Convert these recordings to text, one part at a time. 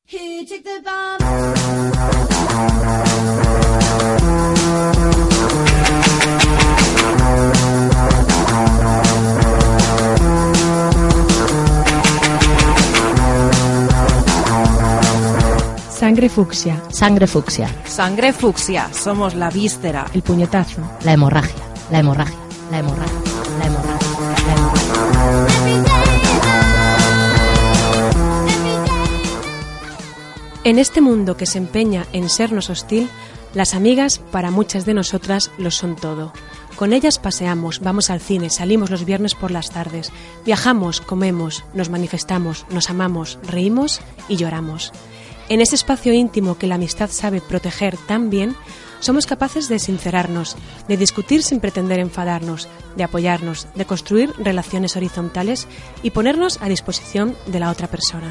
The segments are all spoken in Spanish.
Here, take the bomb. Sangre fucsia. Sangre fucsia. Sangre fucsia. Somos la víscera. El puñetazo. La hemorragia. La hemorragia. La hemorragia. La hemorragia. La hemorragia. En este mundo que se empeña en sernos hostil, las amigas, para muchas de nosotras, lo son todo. Con ellas paseamos, vamos al cine, salimos los viernes por las tardes, viajamos, comemos, nos manifestamos, nos amamos, reímos y lloramos. En ese espacio íntimo que la amistad sabe proteger tan bien, somos capaces de sincerarnos, de discutir sin pretender enfadarnos, de apoyarnos, de construir relaciones horizontales y ponernos a disposición de la otra persona.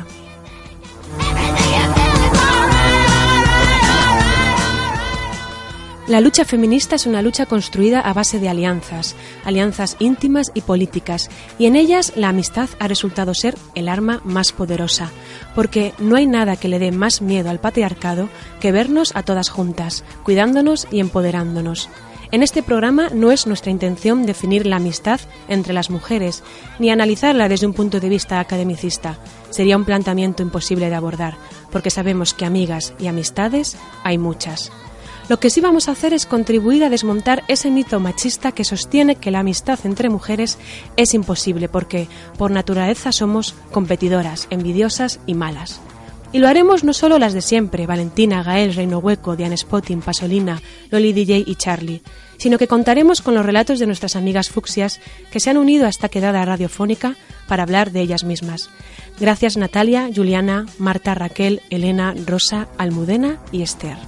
La lucha feminista es una lucha construida a base de alianzas íntimas y políticas, y en ellas la amistad ha resultado ser el arma más poderosa, porque no hay nada que le dé más miedo al patriarcado que vernos a todas juntas, cuidándonos y empoderándonos. En este programa no es nuestra intención definir la amistad entre las mujeres, ni analizarla desde un punto de vista academicista. Sería un planteamiento imposible de abordar, porque sabemos que amigas y amistades hay muchas. Lo que sí vamos a hacer es contribuir a desmontar ese mito machista que sostiene que la amistad entre mujeres es imposible porque, por naturaleza, somos competidoras, envidiosas y malas. Y lo haremos no solo las de siempre, Valentina, Gael, Reino Hueco, Diane Spotting, Pasolina, Loli DJ y Charlie, sino que contaremos con los relatos de nuestras amigas fucsias que se han unido a esta quedada radiofónica para hablar de ellas mismas. Gracias Natalia, Juliana, Marta, Raquel, Elena, Rosa, Almudena y Esther.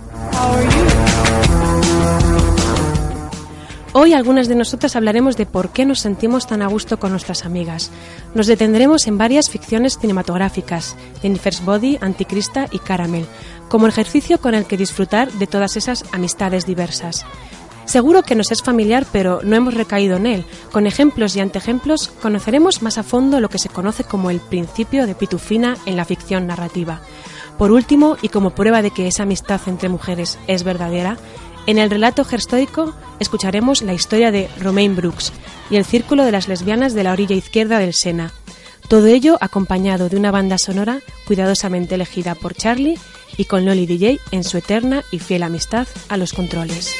Hoy algunas de nosotras hablaremos de por qué nos sentimos tan a gusto con nuestras amigas. Nos detendremos en varias ficciones cinematográficas, Jennifer's Body, Anticrista y Caramel, como ejercicio con el que disfrutar de todas esas amistades diversas. Seguro que nos es familiar, pero no hemos recaído en él. Con ejemplos y anteejemplos conoceremos más a fondo lo que se conoce como el principio de Pitufina en la ficción narrativa. Por último, y como prueba de que esa amistad entre mujeres es verdadera, en el relato herstoico escucharemos la historia de Romain Brooks y el círculo de las lesbianas de la orilla izquierda del Sena. Todo ello acompañado de una banda sonora cuidadosamente elegida por Charlie y con Loli DJ en su eterna y fiel amistad a los controles.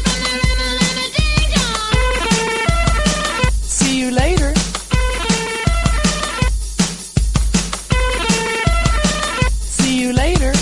See you later. See you later.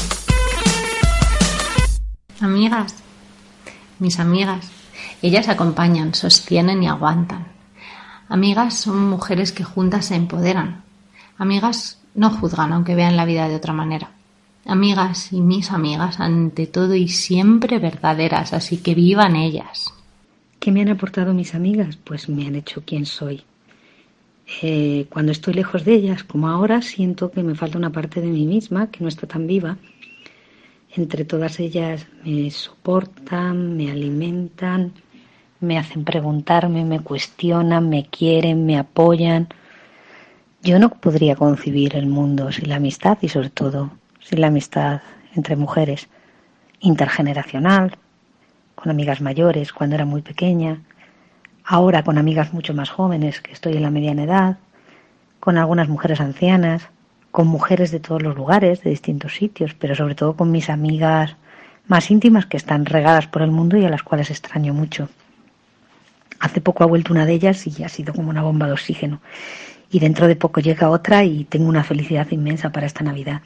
Amigas. Mis amigas, ellas acompañan, sostienen y aguantan. Amigas son mujeres que juntas se empoderan. Amigas no juzgan aunque vean la vida de otra manera. Amigas y mis amigas ante todo y siempre verdaderas, así que vivan ellas. ¿Qué me han aportado mis amigas? Pues me han hecho quien soy. Cuando estoy lejos de ellas, como ahora, siento que me falta una parte de mí misma que no está tan viva. Entre todas ellas me soportan, me alimentan, me hacen preguntarme, me cuestionan, me quieren, me apoyan. Yo no podría concebir el mundo sin la amistad y sobre todo sin la amistad entre mujeres, intergeneracional, con amigas mayores cuando era muy pequeña, ahora con amigas mucho más jóvenes que estoy en la mediana edad, con algunas mujeres ancianas, con mujeres de todos los lugares, de distintos sitios, pero sobre todo con mis amigas más íntimas que están regadas por el mundo y a las cuales extraño mucho. Hace poco ha vuelto una de ellas y ha sido como una bomba de oxígeno. Y dentro de poco llega otra y tengo una felicidad inmensa para esta Navidad.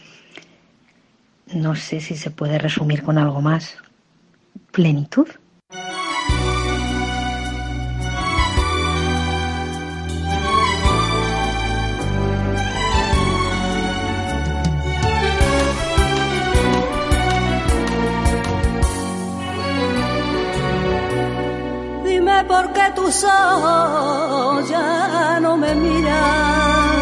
No sé si se puede resumir con algo más. ¿Plenitud? ¿Por qué tus ojos ya no me miran?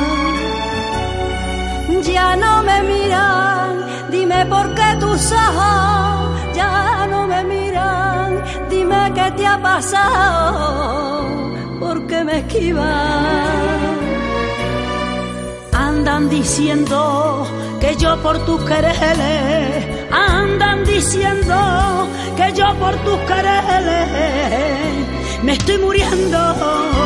Ya no me miran. Dime por qué tus ojos ya no me miran. Dime qué te ha pasado, por qué me esquivas. Anda Andan diciendo que yo por tus quereres, andan diciendo que yo por tus quereres me estoy muriendo.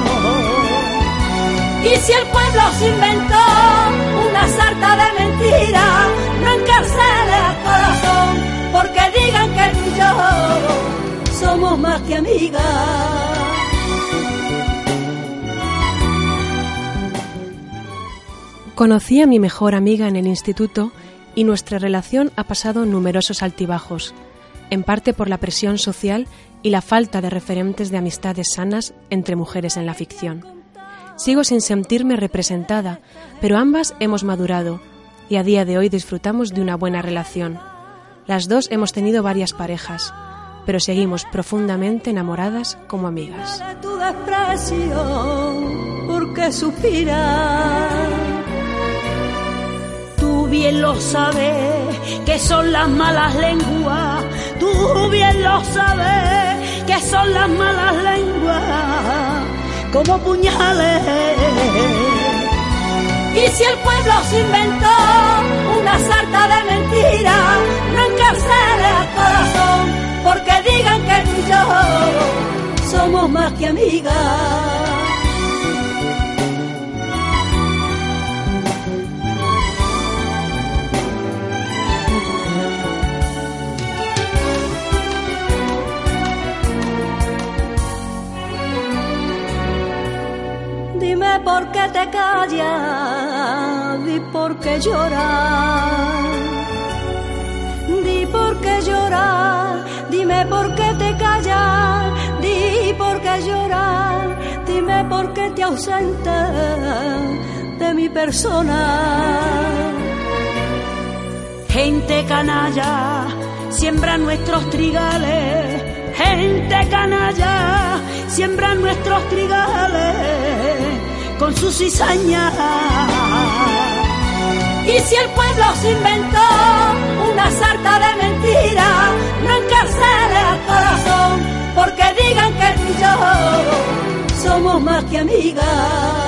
Y si el pueblo se inventó una sarta de mentiras, no encarcele al corazón, porque digan que tú y yo somos más que amigas. Conocí a mi mejor amiga en el instituto y nuestra relación ha pasado numerosos altibajos, en parte por la presión social y la falta de referentes de amistades sanas entre mujeres en la ficción. Sigo sin sentirme representada, pero ambas hemos madurado y a día de hoy disfrutamos de una buena relación. Las dos hemos tenido varias parejas, pero seguimos profundamente enamoradas como amigas. Tu desprecio, porque suspiras. Tú bien lo sabes, que son las malas lenguas. Tú bien lo sabes, que son las malas lenguas, como puñales. Y si el pueblo se inventó una sarta de mentiras, no encarcele al corazón, porque digan que tú y yo somos más que amigas. Dime por qué te callas, di por qué lloras. Di por qué lloras, dime por qué te callas. Di por qué lloras, dime por qué te ausentas de mi persona. Gente canalla, siembra nuestros trigales. Gente canalla, siembra nuestros trigales con su cizaña. Y si el pueblo se inventó una sarta de mentiras, no encarcele al corazón, porque digan que tú y yo somos más que amigas.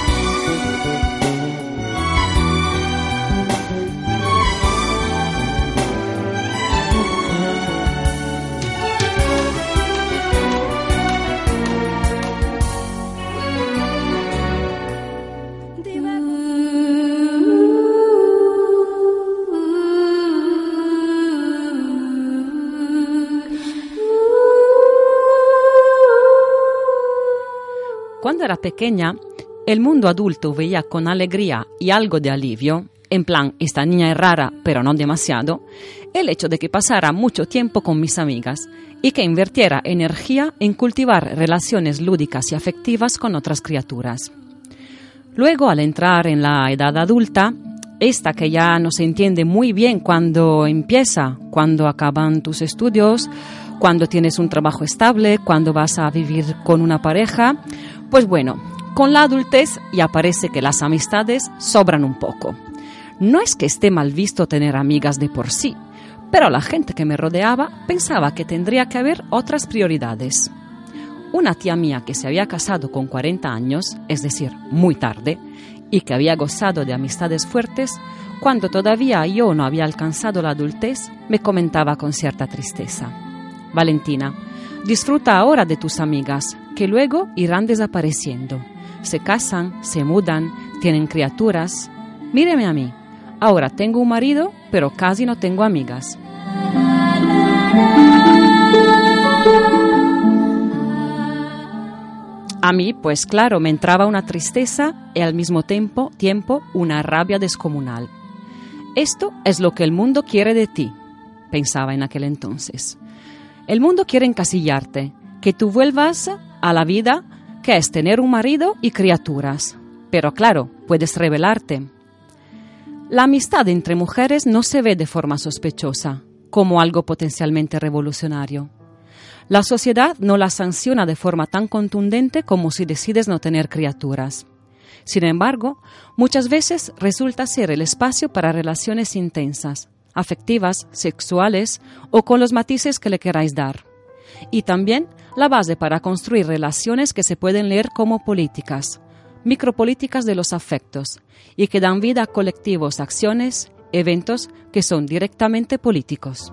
Cuando era pequeña, el mundo adulto veía con alegría y algo de alivio, en plan, esta niña es rara, pero no demasiado, el hecho de que pasara mucho tiempo con mis amigas y que invirtiera energía en cultivar relaciones lúdicas y afectivas con otras criaturas. Luego, al entrar en la edad adulta, esta que ya no se entiende muy bien cuándo empieza, cuándo acaban tus estudios, cuándo tienes un trabajo estable, cuándo vas a vivir con una pareja, pues bueno, con la adultez ya parece que las amistades sobran un poco. No es que esté mal visto tener amigas de por sí, pero la gente que me rodeaba pensaba que tendría que haber otras prioridades. Una tía mía que se había casado con 40 años, es decir, muy tarde, y que había gozado de amistades fuertes, cuando todavía yo no había alcanzado la adultez, me comentaba con cierta tristeza: Valentina, disfruta ahora de tus amigas, que luego irán desapareciendo. Se casan, se mudan, tienen criaturas. Míreme a mí. Ahora tengo un marido, pero casi no tengo amigas. A mí, pues claro, me entraba una tristeza y al mismo tiempo una rabia descomunal. Esto es lo que el mundo quiere de ti, pensaba en aquel entonces. El mundo quiere encasillarte, que tú vuelvas a la vida, que es tener un marido y criaturas. Pero claro, puedes rebelarte. La amistad entre mujeres no se ve de forma sospechosa, como algo potencialmente revolucionario. La sociedad no la sanciona de forma tan contundente como si decides no tener criaturas. Sin embargo, muchas veces resulta ser el espacio para relaciones intensas, afectivas, sexuales o con los matices que le queráis dar. Y también la base para construir relaciones que se pueden leer como políticas, micropolíticas de los afectos y que dan vida a colectivos, acciones, eventos que son directamente políticos.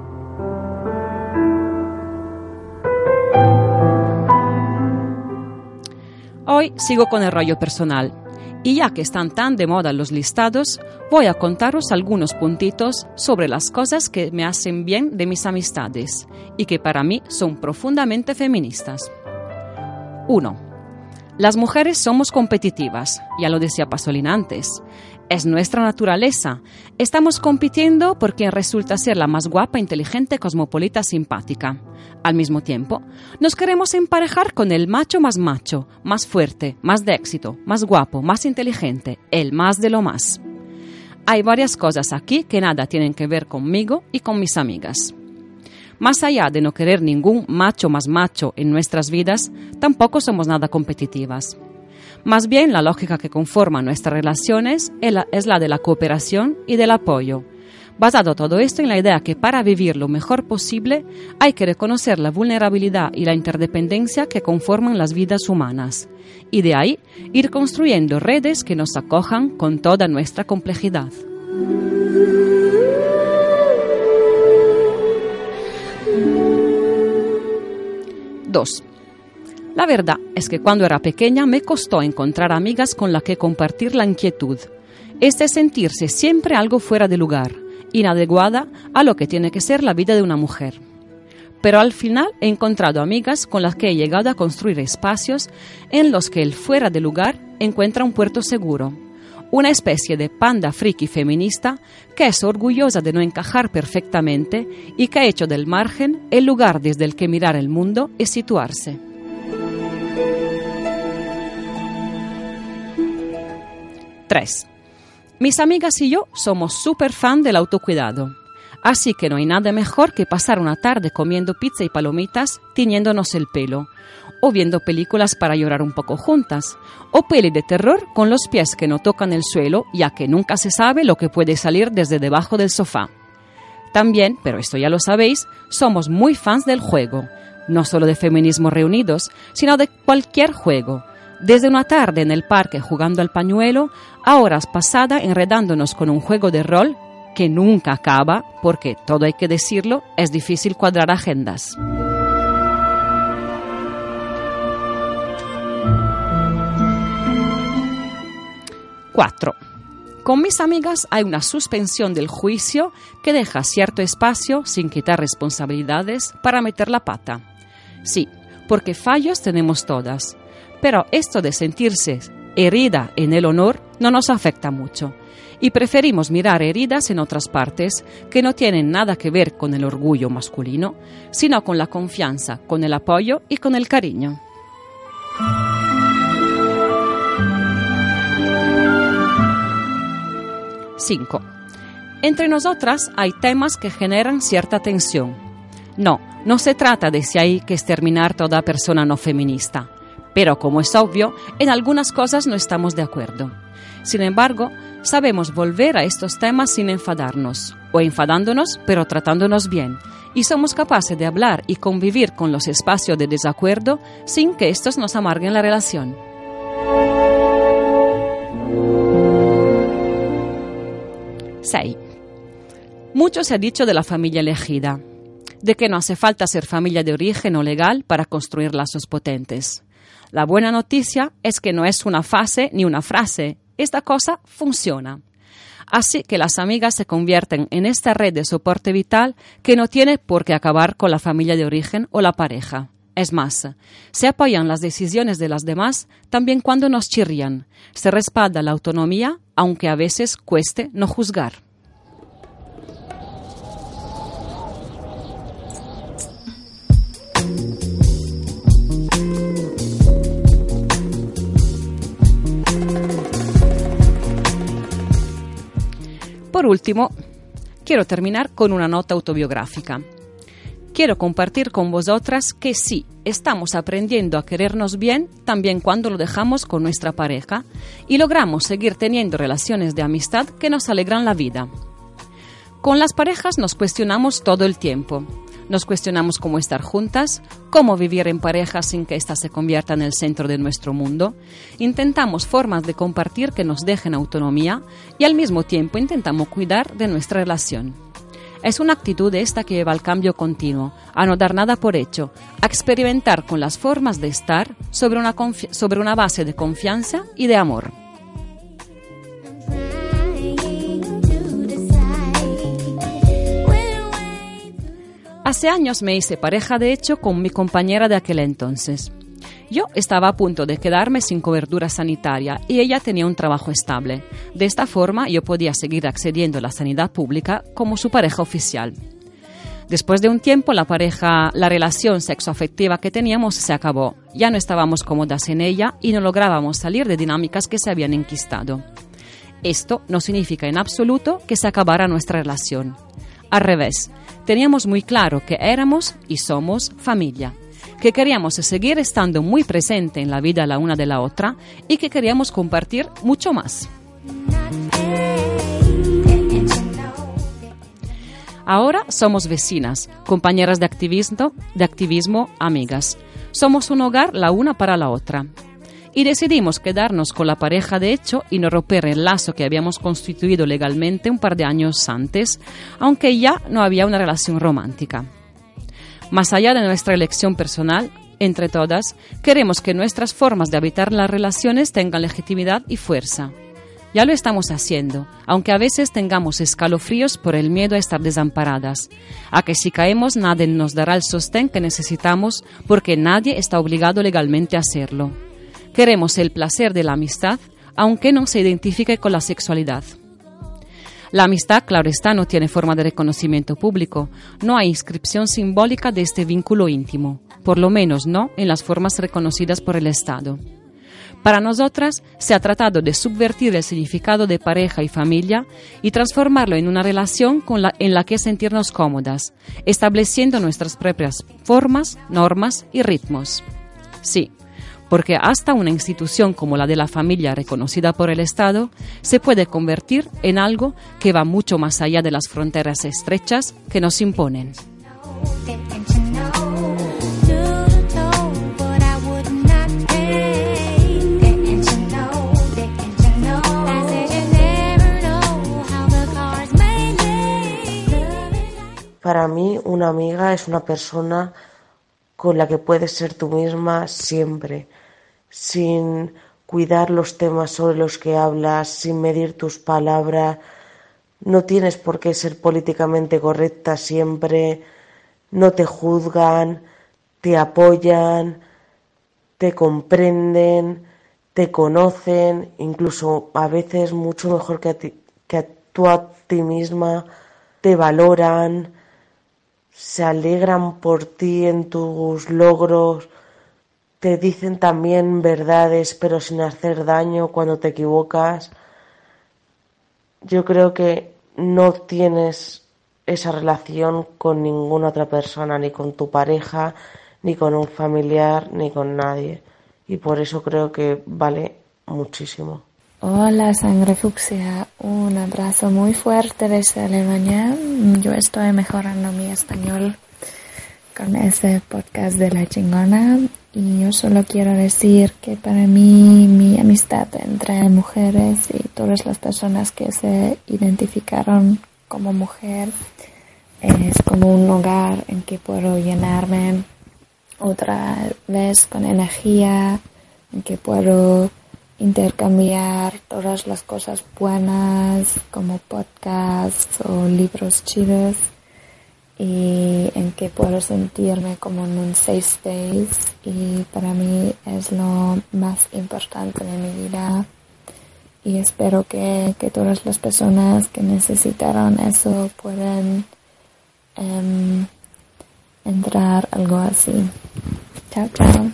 Hoy sigo con el rollo personal y ya que están tan de moda los listados, voy a contaros algunos puntitos sobre las cosas que me hacen bien de mis amistades y que para mí son profundamente feministas. 1. Las mujeres somos competitivas, ya lo decía Pasolini antes. Es nuestra naturaleza. Estamos compitiendo por quien resulta ser la más guapa, inteligente, cosmopolita, simpática. Al mismo tiempo, nos queremos emparejar con el macho, más fuerte, más de éxito, más guapo, más inteligente, el más de lo más. Hay varias cosas aquí que nada tienen que ver conmigo y con mis amigas. Más allá de no querer ningún macho más macho en nuestras vidas, tampoco somos nada competitivas. Más bien, la lógica que conforma nuestras relaciones es la de la cooperación y del apoyo. Basado todo esto en la idea que para vivir lo mejor posible hay que reconocer la vulnerabilidad y la interdependencia que conforman las vidas humanas. Y de ahí ir construyendo redes que nos acojan con toda nuestra complejidad. 2. La verdad es que cuando era pequeña me costó encontrar amigas con las que compartir la inquietud. Sentirse siempre algo fuera de lugar, inadecuada a lo que tiene que ser la vida de una mujer. Pero al final he encontrado amigas con las que he llegado a construir espacios en los que el fuera de lugar encuentra un puerto seguro. Una especie de panda friki feminista que es orgullosa de no encajar perfectamente y que ha hecho del margen el lugar desde el que mirar el mundo y situarse. 3. Mis amigas y yo somos súper fan del autocuidado, así que no hay nada mejor que pasar una tarde comiendo pizza y palomitas, tiñéndonos el pelo, o viendo películas para llorar un poco juntas, o peli de terror con los pies que no tocan el suelo, ya que nunca se sabe lo que puede salir desde debajo del sofá. También, pero esto ya lo sabéis, somos muy fans del juego, no solo de Feminismos Reunidos, sino de cualquier juego. Desde una tarde en el parque jugando al pañuelo, a horas pasadas enredándonos con un juego de rol que nunca acaba, porque, todo hay que decirlo, es difícil cuadrar agendas. 4. Con mis amigas hay una suspensión del juicio que deja cierto espacio, sin quitar responsabilidades, para meter la pata. Sí, porque fallos tenemos todas. Pero esto de sentirse herida en el honor no nos afecta mucho y preferimos mirar heridas en otras partes que no tienen nada que ver con el orgullo masculino, sino con la confianza, con el apoyo y con el cariño. 5. Entre nosotras hay temas que generan cierta tensión. No se trata de si hay que exterminar toda persona no feminista. Pero, como es obvio, en algunas cosas no estamos de acuerdo. Sin embargo, sabemos volver a estos temas sin enfadarnos, o enfadándonos, pero tratándonos bien, y somos capaces de hablar y convivir con los espacios de desacuerdo sin que estos nos amarguen la relación. 6. Mucho se ha dicho de la familia elegida, de que no hace falta ser familia de origen o legal para construir lazos potentes. La buena noticia es que no es una fase ni una frase. Esta cosa funciona. Así que las amigas se convierten en esta red de soporte vital que no tiene por qué acabar con la familia de origen o la pareja. Es más, se apoyan las decisiones de las demás también cuando nos chirrían. Se respalda la autonomía, aunque a veces cueste no juzgar. Por último, quiero terminar con una nota autobiográfica. Quiero compartir con vosotras que sí, estamos aprendiendo a querernos bien también cuando lo dejamos con nuestra pareja y logramos seguir teniendo relaciones de amistad que nos alegran la vida. Con las parejas nos cuestionamos todo el tiempo. Nos cuestionamos cómo estar juntas, cómo vivir en pareja sin que ésta se convierta en el centro de nuestro mundo. Intentamos formas de compartir que nos dejen autonomía y al mismo tiempo intentamos cuidar de nuestra relación. Es una actitud esta que lleva al cambio continuo, a no dar nada por hecho, a experimentar con las formas de estar sobre una base de confianza y de amor. Hace años me hice pareja de hecho con mi compañera de aquel entonces. Yo estaba a punto de quedarme sin cobertura sanitaria y ella tenía un trabajo estable. De esta forma yo podía seguir accediendo a la sanidad pública como su pareja oficial. Después de un tiempo la relación sexoafectiva que teníamos se acabó. Ya no estábamos cómodas en ella y no lográbamos salir de dinámicas que se habían enquistado. Esto no significa en absoluto que se acabara nuestra relación. Al revés, teníamos muy claro que éramos y somos familia, que queríamos seguir estando muy presente en la vida la una de la otra y que queríamos compartir mucho más. Ahora somos vecinas, compañeras de activismo, amigas. Somos un hogar la una para la otra. Y decidimos quedarnos con la pareja de hecho y no romper el lazo que habíamos constituido legalmente un par de años antes, aunque ya no había una relación romántica. Más allá de nuestra elección personal, entre todas, queremos que nuestras formas de habitar las relaciones tengan legitimidad y fuerza. Ya lo estamos haciendo, aunque a veces tengamos escalofríos por el miedo a estar desamparadas, a que si caemos nadie nos dará el sostén que necesitamos porque nadie está obligado legalmente a hacerlo. Queremos el placer de la amistad, aunque no se identifique con la sexualidad. La amistad, claro está, no tiene forma de reconocimiento público. No hay inscripción simbólica de este vínculo íntimo, por lo menos no en las formas reconocidas por el Estado. Para nosotras se ha tratado de subvertir el significado de pareja y familia y transformarlo en una relación en la que sentirnos cómodas, estableciendo nuestras propias formas, normas y ritmos. Sí, porque hasta una institución como la de la familia reconocida por el Estado se puede convertir en algo que va mucho más allá de las fronteras estrechas que nos imponen. Para mí, una amiga es una persona con la que puedes ser tú misma siempre, sin cuidar los temas sobre los que hablas, sin medir tus palabras. No tienes por qué ser políticamente correcta siempre, no te juzgan, te apoyan, te comprenden, te conocen, incluso a veces mucho mejor que tú a ti misma, te valoran, se alegran por ti en tus logros, te dicen también verdades pero sin hacer daño cuando te equivocas. Yo creo que no tienes esa relación con ninguna otra persona, ni con tu pareja, ni con un familiar, ni con nadie. Y por eso creo que vale muchísimo. Hola, Sangre Fucsia, un abrazo muy fuerte desde Alemania. Yo estoy mejorando mi español con ese podcast de La Chingona y yo solo quiero decir que para mí mi amistad entre mujeres y todas las personas que se identificaron como mujer es como un hogar en que puedo llenarme otra vez con energía, en que puedo intercambiar todas las cosas buenas como podcasts o libros chidos y en que puedo sentirme como en un safe space y para mí es lo más importante de mi vida y espero que todas las personas que necesitaron eso puedan entrar algo así. Chao, chao.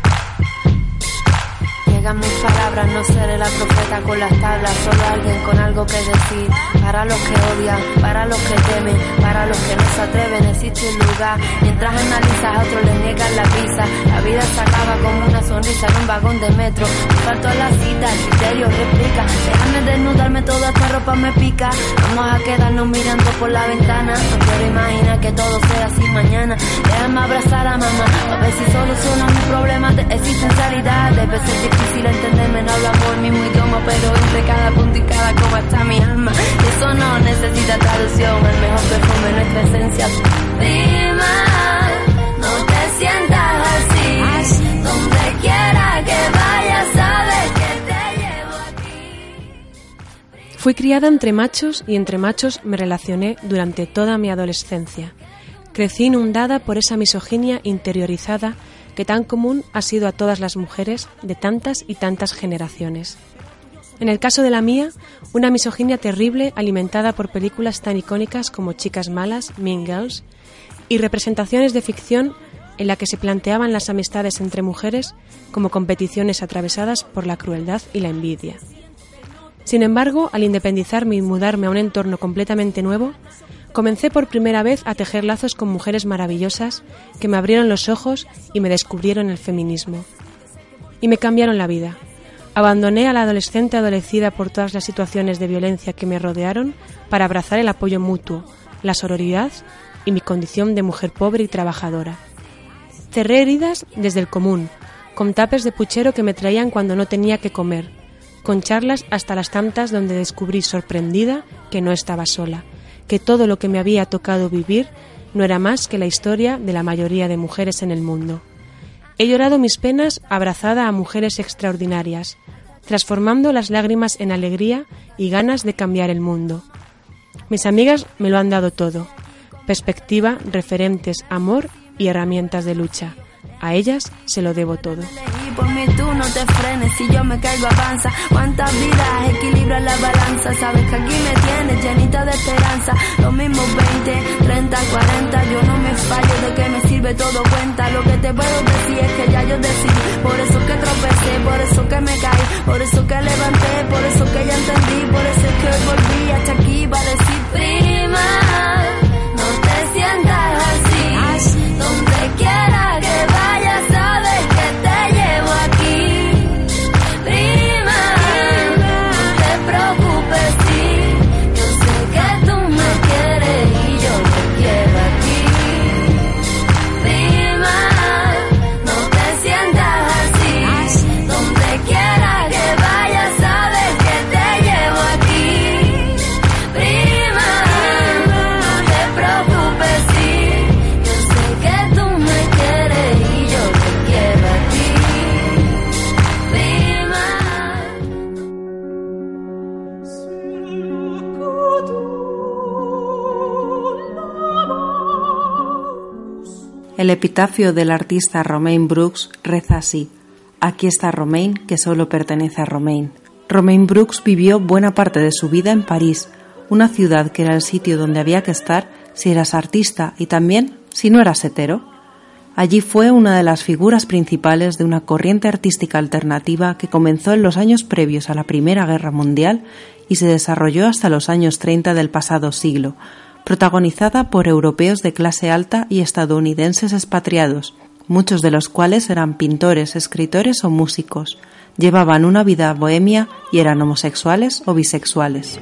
No seré la profeta con las tablas, solo alguien con algo algo que decir. Para los que odian, para los que temen, para los que no se atreven, existe un lugar. Mientras analizas a otros les niegan la visa. La vida se acaba como una sonrisa en un vagón de metro. Falto a la cita, el criterio replica. Déjame desnudarme, toda esta ropa me pica. Vamos a quedarnos mirando por la ventana. No quiero imaginar que todo sea así mañana. Déjame abrazar a mamá, a ver si soluciona mis problemas de existencialidad. Debe ser difícil entenderme, no hablamos el mismo idioma, pero entre cada punto y cada coma está mi alma. Eso no necesita traducción, el mejor perfume de nuestra esencia. Prima, no te sientas así. Donde quiera que vayas, sabes que te llevo aquí. Fui criada entre machos y entre machos me relacioné durante toda mi adolescencia. Crecí inundada por esa misoginia interiorizada que tan común ha sido a todas las mujeres de tantas y tantas generaciones. En el caso de la mía, una misoginia terrible alimentada por películas tan icónicas como Chicas Malas, Mean Girls, y representaciones de ficción en la que se planteaban las amistades entre mujeres como competiciones atravesadas por la crueldad y la envidia. Sin embargo, al independizarme y mudarme a un entorno completamente nuevo, comencé por primera vez a tejer lazos con mujeres maravillosas que me abrieron los ojos y me descubrieron el feminismo. Y me cambiaron la vida. Abandoné a la adolescente adolecida por todas las situaciones de violencia que me rodearon para abrazar el apoyo mutuo, la sororidad y mi condición de mujer pobre y trabajadora. Cerré heridas desde el común, con tapes de puchero que me traían cuando no tenía que comer, con charlas hasta las tantas donde descubrí sorprendida que no estaba sola, que todo lo que me había tocado vivir no era más que la historia de la mayoría de mujeres en el mundo. He llorado mis penas abrazada a mujeres extraordinarias, transformando las lágrimas en alegría y ganas de cambiar el mundo. Mis amigas me lo han dado todo: perspectiva, referentes, amor y herramientas de lucha. A ellas se lo debo todo. Por mí tú no te frenes, si yo me caigo avanza. Cuántas vidas equilibra la balanza. Sabes que aquí me tienes llenita de esperanza. Los mismos 20, 30, 40. Yo no me fallo, de que me sirve todo cuenta. Lo que te puedo decir es que ya yo decidí. Por eso que tropecé, por eso que me caí, por eso que levanté, por eso que ya entendí. Por eso es que hoy volví hasta aquí para decir: prima, no te sientas así. Donde quiera que vayas, sabes que te llevo aquí. Prima, no te preocupes, sí. Yo sé que tú me quieres y yo te quiero aquí. Prima, no te sientas así. Donde quiera que vayas, sabes que te llevo aquí. Prima, no te preocupes, sí. Yo sé que tú me quieres y yo te quiero aquí. Prima. El epitafio del artista Romain Brooks reza así: aquí está Romain, que solo pertenece a Romain. Romain Brooks vivió buena parte de su vida en París, una ciudad que era el sitio donde había que estar si eras artista y también si no eras hetero. Allí fue una de las figuras principales de una corriente artística alternativa que comenzó en los años previos a la Primera Guerra Mundial y se desarrolló hasta los años 30 del pasado siglo, protagonizada por europeos de clase alta y estadounidenses expatriados, muchos de los cuales eran pintores, escritores o músicos, llevaban una vida bohemia y eran homosexuales o bisexuales.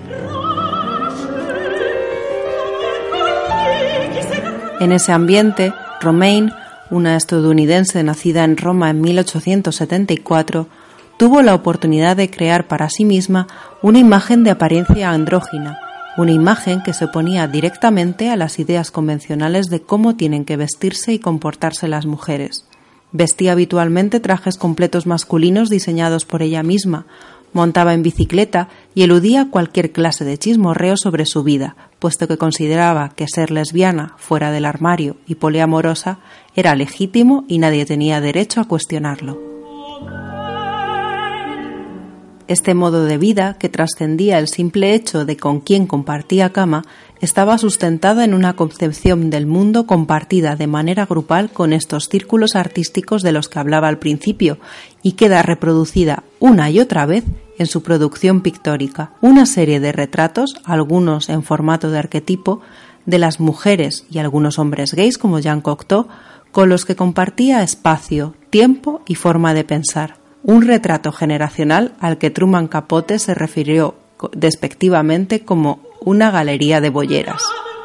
En ese ambiente, Romain, una estadounidense nacida en Roma en 1874, tuvo la oportunidad de crear para sí misma una imagen de apariencia andrógina, una imagen que se oponía directamente a las ideas convencionales de cómo tienen que vestirse y comportarse las mujeres. Vestía habitualmente trajes completos masculinos diseñados por ella misma, montaba en bicicleta y eludía cualquier clase de chismorreo sobre su vida, puesto que consideraba que ser lesbiana, fuera del armario y poliamorosa era legítimo y nadie tenía derecho a cuestionarlo. Este modo de vida, que trascendía el simple hecho de con quién compartía cama, estaba sustentada en una concepción del mundo compartida de manera grupal con estos círculos artísticos de los que hablaba al principio, y queda reproducida una y otra vez en su producción pictórica. Una serie de retratos, algunos en formato de arquetipo, de las mujeres y algunos hombres gays como Jean Cocteau, con los que compartía espacio, tiempo y forma de pensar. Un retrato generacional al que Truman Capote se refirió despectivamente como una galería de bolleras.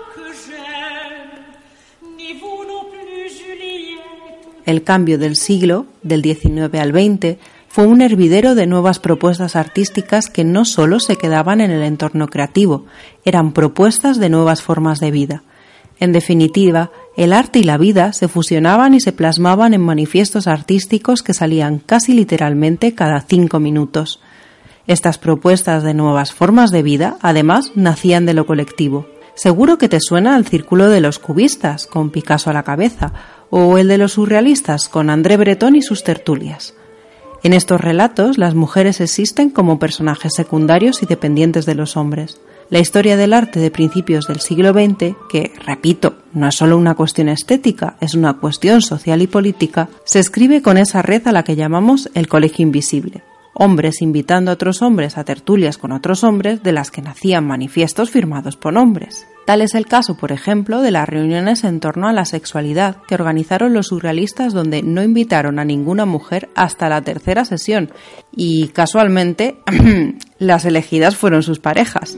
El cambio del siglo, del XIX al XX, fue un hervidero de nuevas propuestas artísticas que no solo se quedaban en el entorno creativo, eran propuestas de nuevas formas de vida. En definitiva, el arte y la vida se fusionaban y se plasmaban en manifiestos artísticos que salían casi literalmente cada 5 minutos. Estas propuestas de nuevas formas de vida, además, nacían de lo colectivo. Seguro que te suena el círculo de los cubistas, con Picasso a la cabeza, o el de los surrealistas, con André Breton y sus tertulias. En estos relatos, las mujeres existen como personajes secundarios y dependientes de los hombres. La historia del arte de principios del siglo XX, que, repito, no es solo una cuestión estética, es una cuestión social y política, se escribe con esa red a la que llamamos el colegio invisible. Hombres invitando a otros hombres a tertulias con otros hombres de las que nacían manifiestos firmados por hombres. Tal es el caso, por ejemplo, de las reuniones en torno a la sexualidad que organizaron los surrealistas, donde no invitaron a ninguna mujer hasta la tercera sesión y, casualmente, las elegidas fueron sus parejas.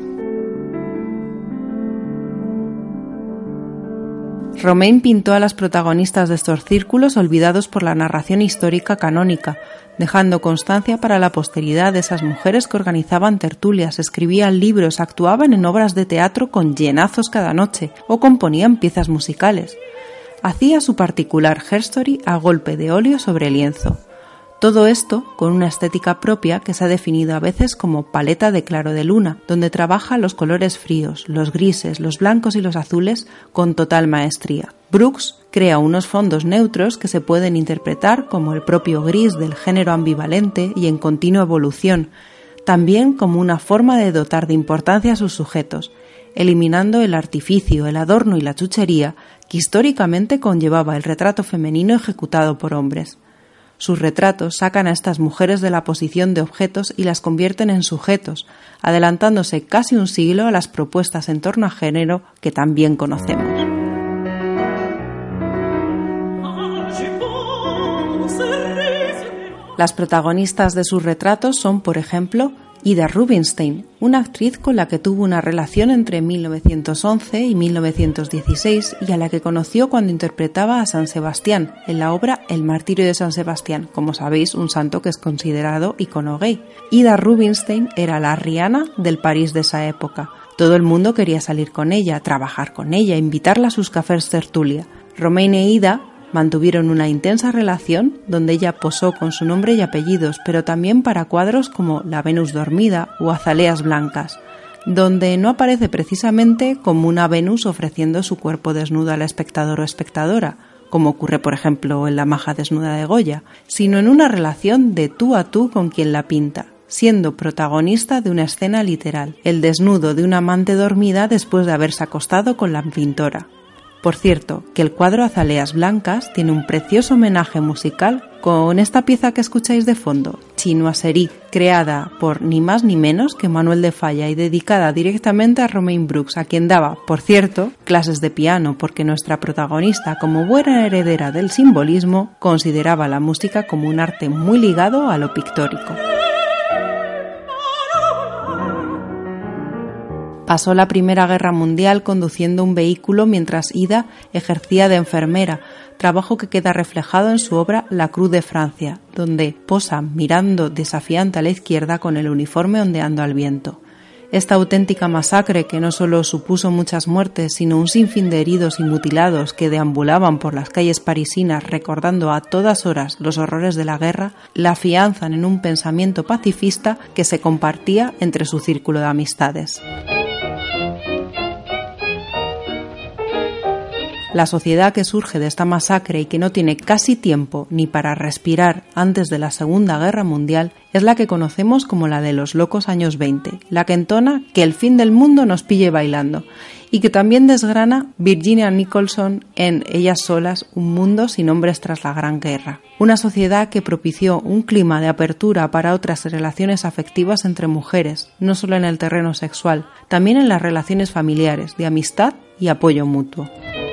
Romain pintó a las protagonistas de estos círculos olvidados por la narración histórica canónica, dejando constancia para la posteridad de esas mujeres que organizaban tertulias, escribían libros, actuaban en obras de teatro con llenazos cada noche o componían piezas musicales. Hacía su particular herstory a golpe de óleo sobre lienzo. Todo esto con una estética propia que se ha definido a veces como paleta de claro de luna, donde trabaja los colores fríos, los grises, los blancos y los azules con total maestría. Brooks crea unos fondos neutros que se pueden interpretar como el propio gris del género ambivalente y en continua evolución, también como una forma de dotar de importancia a sus sujetos, eliminando el artificio, el adorno y la chuchería que históricamente conllevaba el retrato femenino ejecutado por hombres. Sus retratos sacan a estas mujeres de la posición de objetos y las convierten en sujetos, adelantándose casi un siglo a las propuestas en torno a género que también conocemos. Las protagonistas de sus retratos son, por ejemplo, Ida Rubinstein, una actriz con la que tuvo una relación entre 1911 y 1916 y a la que conoció cuando interpretaba a San Sebastián en la obra El martirio de San Sebastián, como sabéis, un santo que es considerado icono gay. Ida Rubinstein era la Rihanna del París de esa época. Todo el mundo quería salir con ella, trabajar con ella, invitarla a sus cafés tertulia. Romain e Ida mantuvieron una intensa relación donde ella posó con su nombre y apellidos, pero también para cuadros como La Venus dormida o Azaleas blancas, donde no aparece precisamente como una Venus ofreciendo su cuerpo desnudo al espectador o espectadora, como ocurre por ejemplo en La maja desnuda de Goya, sino en una relación de tú a tú con quien la pinta, siendo protagonista de una escena literal, el desnudo de una amante dormida después de haberse acostado con la pintora. Por cierto, que el cuadro Azaleas blancas tiene un precioso homenaje musical con esta pieza que escucháis de fondo, Chinoiserie, creada por ni más ni menos que Manuel de Falla y dedicada directamente a Romain Brooks, a quien daba, por cierto, clases de piano, porque nuestra protagonista, como buena heredera del simbolismo, consideraba la música como un arte muy ligado a lo pictórico. Pasó la Primera Guerra Mundial conduciendo un vehículo mientras Ida ejercía de enfermera, trabajo que queda reflejado en su obra La Cruz de Francia, donde posa mirando desafiante a la izquierda con el uniforme ondeando al viento. Esta auténtica masacre, que no solo supuso muchas muertes, sino un sinfín de heridos y mutilados que deambulaban por las calles parisinas recordando a todas horas los horrores de la guerra, la afianzan en un pensamiento pacifista que se compartía entre su círculo de amistades. La sociedad que surge de esta masacre y que no tiene casi tiempo ni para respirar antes de la Segunda Guerra Mundial es la que conocemos como la de los locos años 20, la que entona que el fin del mundo nos pille bailando y que también desgrana Virginia Nicholson en Ellas solas, un mundo sin hombres tras la Gran Guerra. Una sociedad que propició un clima de apertura para otras relaciones afectivas entre mujeres, no solo en el terreno sexual, también en las relaciones familiares, de amistad y apoyo mutuo.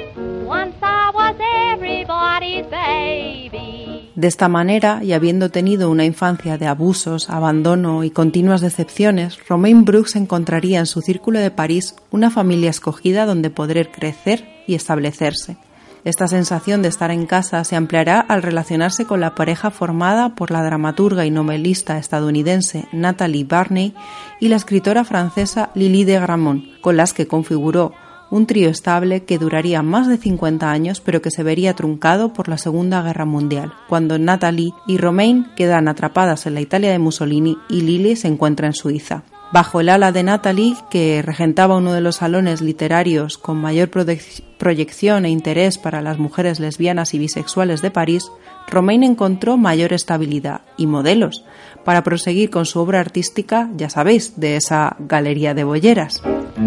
De esta manera, y habiendo tenido una infancia de abusos, abandono y continuas decepciones, Romain Brooks encontraría en su círculo de París una familia escogida donde poder crecer y establecerse. Esta sensación de estar en casa se ampliará al relacionarse con la pareja formada por la dramaturga y novelista estadounidense Natalie Barney y la escritora francesa Lily de Gramont, con las que configuró un trío estable que duraría más de 50 años pero que se vería truncado por la Segunda Guerra Mundial, cuando Natalie y Romain quedan atrapadas en la Italia de Mussolini y Lily se encuentra en Suiza. Bajo el ala de Natalie, que regentaba uno de los salones literarios con mayor proyección e interés para las mujeres lesbianas y bisexuales de París, Romain encontró mayor estabilidad y modelos para proseguir con su obra artística, ya sabéis, de esa galería de bolleras.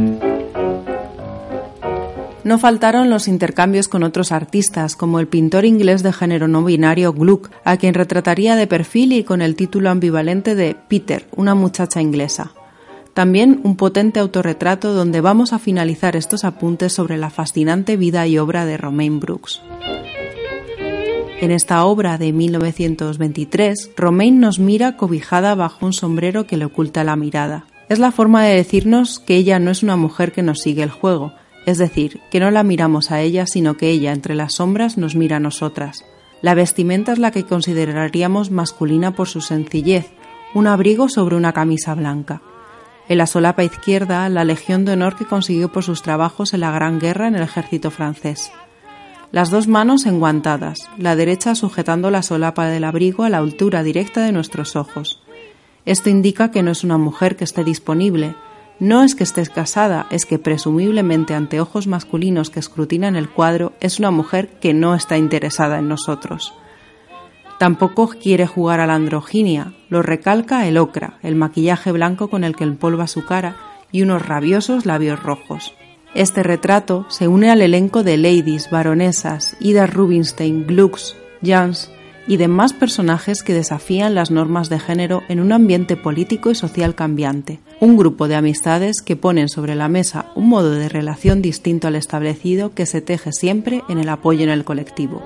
No faltaron los intercambios con otros artistas, como el pintor inglés de género no binario Gluck, a quien retrataría de perfil y con el título ambivalente de Peter, una muchacha inglesa. También un potente autorretrato donde vamos a finalizar estos apuntes sobre la fascinante vida y obra de Romain Brooks. En esta obra de 1923, Romain nos mira cobijada bajo un sombrero que le oculta la mirada. Es la forma de decirnos que ella no es una mujer que nos sigue el juego, es decir, que no la miramos a ella, sino que ella, entre las sombras, nos mira a nosotras. La vestimenta es la que consideraríamos masculina por su sencillez, un abrigo sobre una camisa blanca. En la solapa izquierda, la Legión de Honor que consiguió por sus trabajos en la Gran Guerra en el ejército francés. Las dos manos enguantadas, la derecha sujetando la solapa del abrigo a la altura directa de nuestros ojos. Esto indica que no es una mujer que esté disponible. No es que estés casada, es que presumiblemente ante ojos masculinos que escrutinan el cuadro es una mujer que no está interesada en nosotros. Tampoco quiere jugar a la androginia, lo recalca el ocra, el maquillaje blanco con el que empolva su cara y unos rabiosos labios rojos. Este retrato se une al elenco de ladies, baronesas, Ida Rubinstein, Glucks, Jans y demás personajes que desafían las normas de género en un ambiente político y social cambiante. Un grupo de amistades que ponen sobre la mesa un modo de relación distinto al establecido que se teje siempre en el apoyo en el colectivo.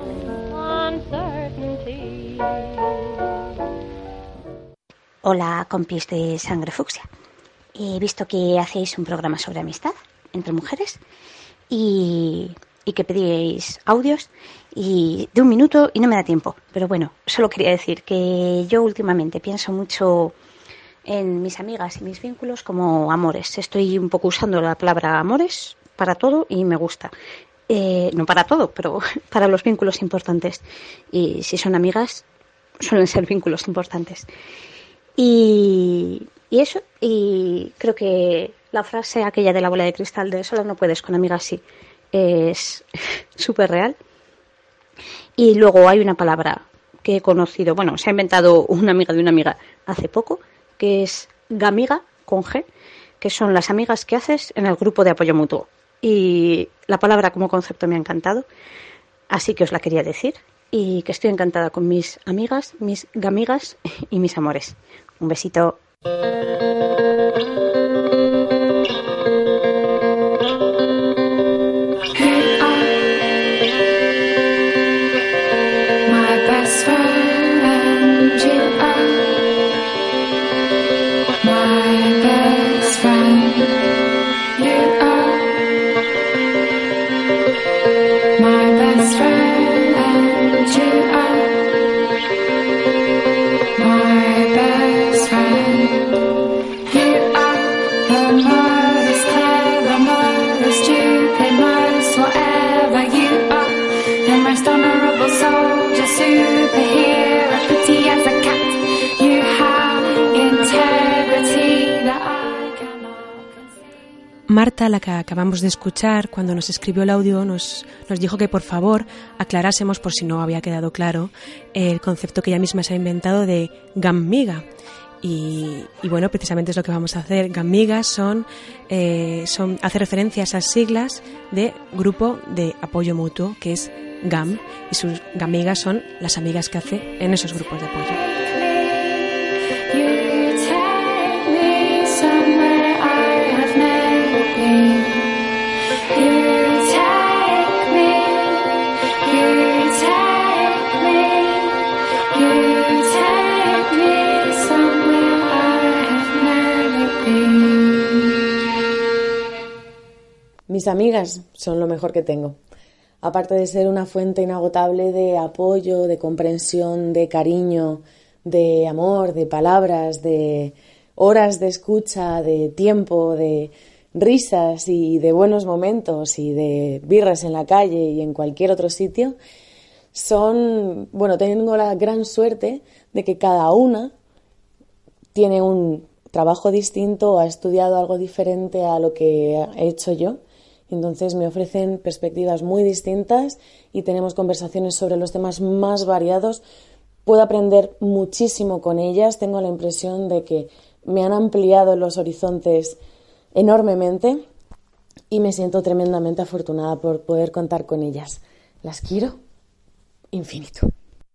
Hola, compis de Sangre Fucsia. He visto que hacéis un programa sobre amistad entre mujeres y que pedíais audios y de 1 minuto y no me da tiempo. Pero bueno, solo quería decir que yo últimamente pienso mucho en mis amigas y mis vínculos como amores. Estoy un poco usando la palabra amores para todo y me gusta. No para todo, pero para los vínculos importantes. Y si son amigas, suelen ser vínculos importantes. Y eso, y creo que la frase aquella de la bola de cristal de sola no puedes, con amigas sí, es súper real. Y luego hay una palabra que he conocido, bueno, se ha inventado una amiga de una amiga hace poco, que es gamiga, con G, que son las amigas que haces en el grupo de apoyo mutuo. Y la palabra como concepto me ha encantado, así que os la quería decir, y que estoy encantada con mis amigas, mis gamigas y mis amores. Un besito. You are Marta, la que acabamos de escuchar, cuando nos escribió el audio, nos dijo que por favor aclarásemos, por si no había quedado claro, el concepto que ella misma se ha inventado de gammiga. Y bueno, precisamente es lo que vamos a hacer. Gammigas hace referencia a esas siglas de Grupo de Apoyo Mutuo, que es GAM, y sus gammigas son las amigas que hace en esos grupos de apoyo. Mis amigas son lo mejor que tengo. Aparte de ser una fuente inagotable de apoyo, de comprensión, de cariño, de amor, de palabras, de horas de escucha, de tiempo, de risas y de buenos momentos y de birras en la calle y en cualquier otro sitio, tengo la gran suerte de que cada una tiene un trabajo distinto o ha estudiado algo diferente a lo que he hecho yo. Entonces me ofrecen perspectivas muy distintas y tenemos conversaciones sobre los temas más variados. Puedo aprender muchísimo con ellas. Tengo la impresión de que me han ampliado los horizontes enormemente y me siento tremendamente afortunada por poder contar con ellas. Las quiero infinito.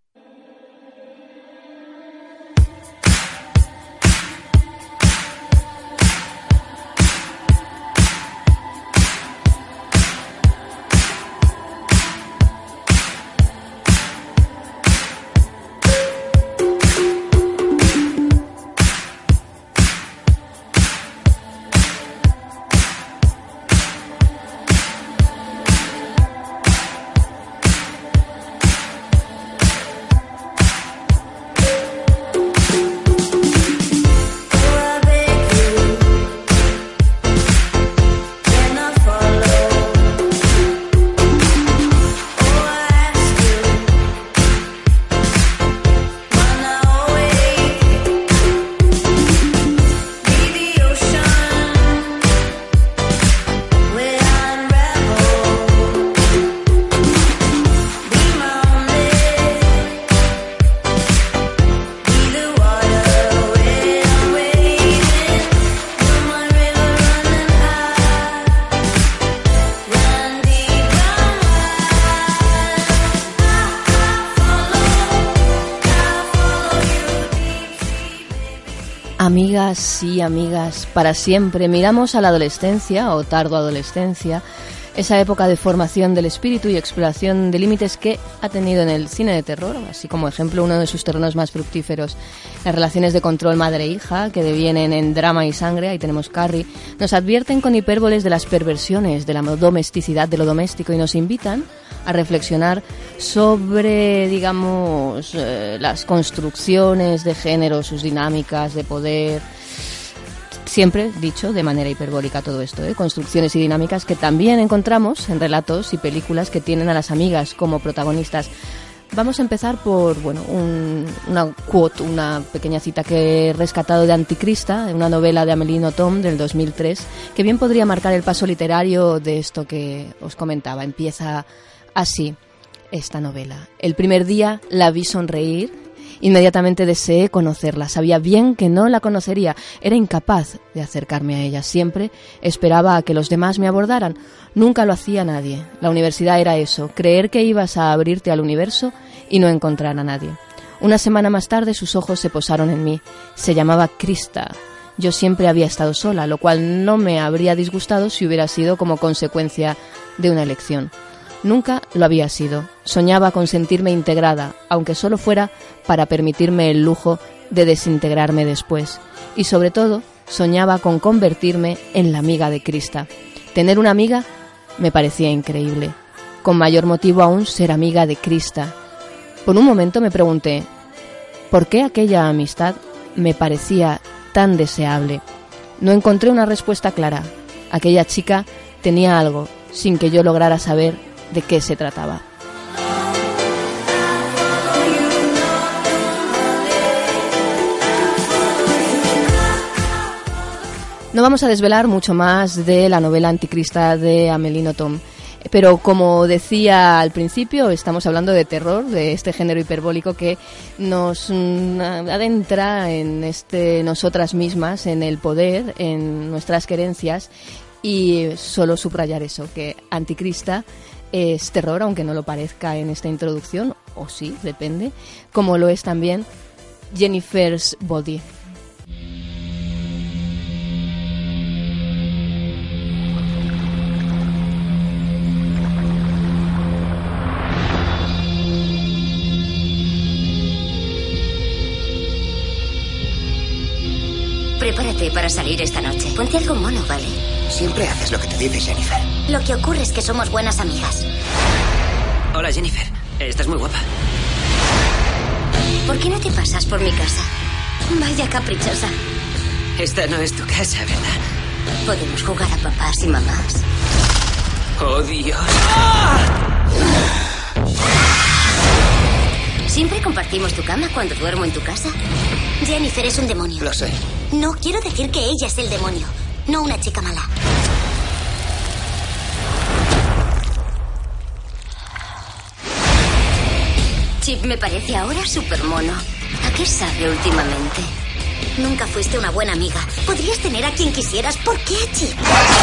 Amigas y amigas, para siempre miramos a la adolescencia o tardoadolescencia, esa época de formación del espíritu y exploración de límites que ha tenido en el cine de terror, así como ejemplo uno de sus terrenos más fructíferos, las relaciones de control madre-hija que devienen en drama y sangre. Ahí tenemos Carrie. Nos advierten con hipérboles de las perversiones, de la domesticidad de lo doméstico y nos invitan a reflexionar sobre, digamos, las construcciones de género, sus dinámicas de poder. Siempre dicho de manera hiperbólica todo esto, construcciones y dinámicas que también encontramos en relatos y películas que tienen a las amigas como protagonistas. Vamos a empezar por una quote, una pequeña cita que he rescatado de Anticrista, de una novela de Amélie Nothomb del 2003, que bien podría marcar el paso literario de esto que os comentaba. Empieza así esta novela. El primer día la vi sonreír. Inmediatamente deseé conocerla. Sabía bien que no la conocería. Era incapaz de acercarme a ella. Siempre esperaba a que los demás me abordaran. Nunca lo hacía nadie. La universidad era eso, creer que ibas a abrirte al universo y no encontrar a nadie. Una semana más tarde sus ojos se posaron en mí. Se llamaba Krista. Yo siempre había estado sola, lo cual no me habría disgustado si hubiera sido como consecuencia de una elección. Nunca lo había sido. Soñaba con sentirme integrada, aunque solo fuera para permitirme el lujo de desintegrarme después. Y sobre todo, soñaba con convertirme en la amiga de Krista. Tener una amiga me parecía increíble. Con mayor motivo aún ser amiga de Krista. Por un momento me pregunté, ¿por qué aquella amistad me parecía tan deseable? No encontré una respuesta clara. Aquella chica tenía algo, sin que yo lograra saber de qué se trataba. No vamos a desvelar mucho más de la novela Anticrista de Amélie Nothomb, pero como decía al principio, estamos hablando de terror, de este género hiperbólico que nos adentra en nosotras mismas, en el poder, en nuestras querencias, y solo subrayar eso, que Anticrista es terror, aunque no lo parezca en esta introducción, o sí, depende, como lo es también Jennifer's Body. Prepárate para salir esta noche. Ponte algo mono, ¿vale? Siempre haces lo que te dice Jennifer. Lo que ocurre es que somos buenas amigas. Hola, Jennifer. Estás muy guapa. ¿Por qué no te pasas por mi casa? Vaya caprichosa. Esta no es tu casa, ¿verdad? Podemos jugar a papás y mamás. ¡Oh, Dios! ¿Siempre compartimos tu cama cuando duermo en tu casa? Jennifer es un demonio. Lo sé. No, quiero decir que ella es el demonio, no una chica mala. Chip me parece ahora súper mono. ¿A qué sabe últimamente? Nunca fuiste una buena amiga. Podrías tener a quien quisieras. ¿Por qué, Chip?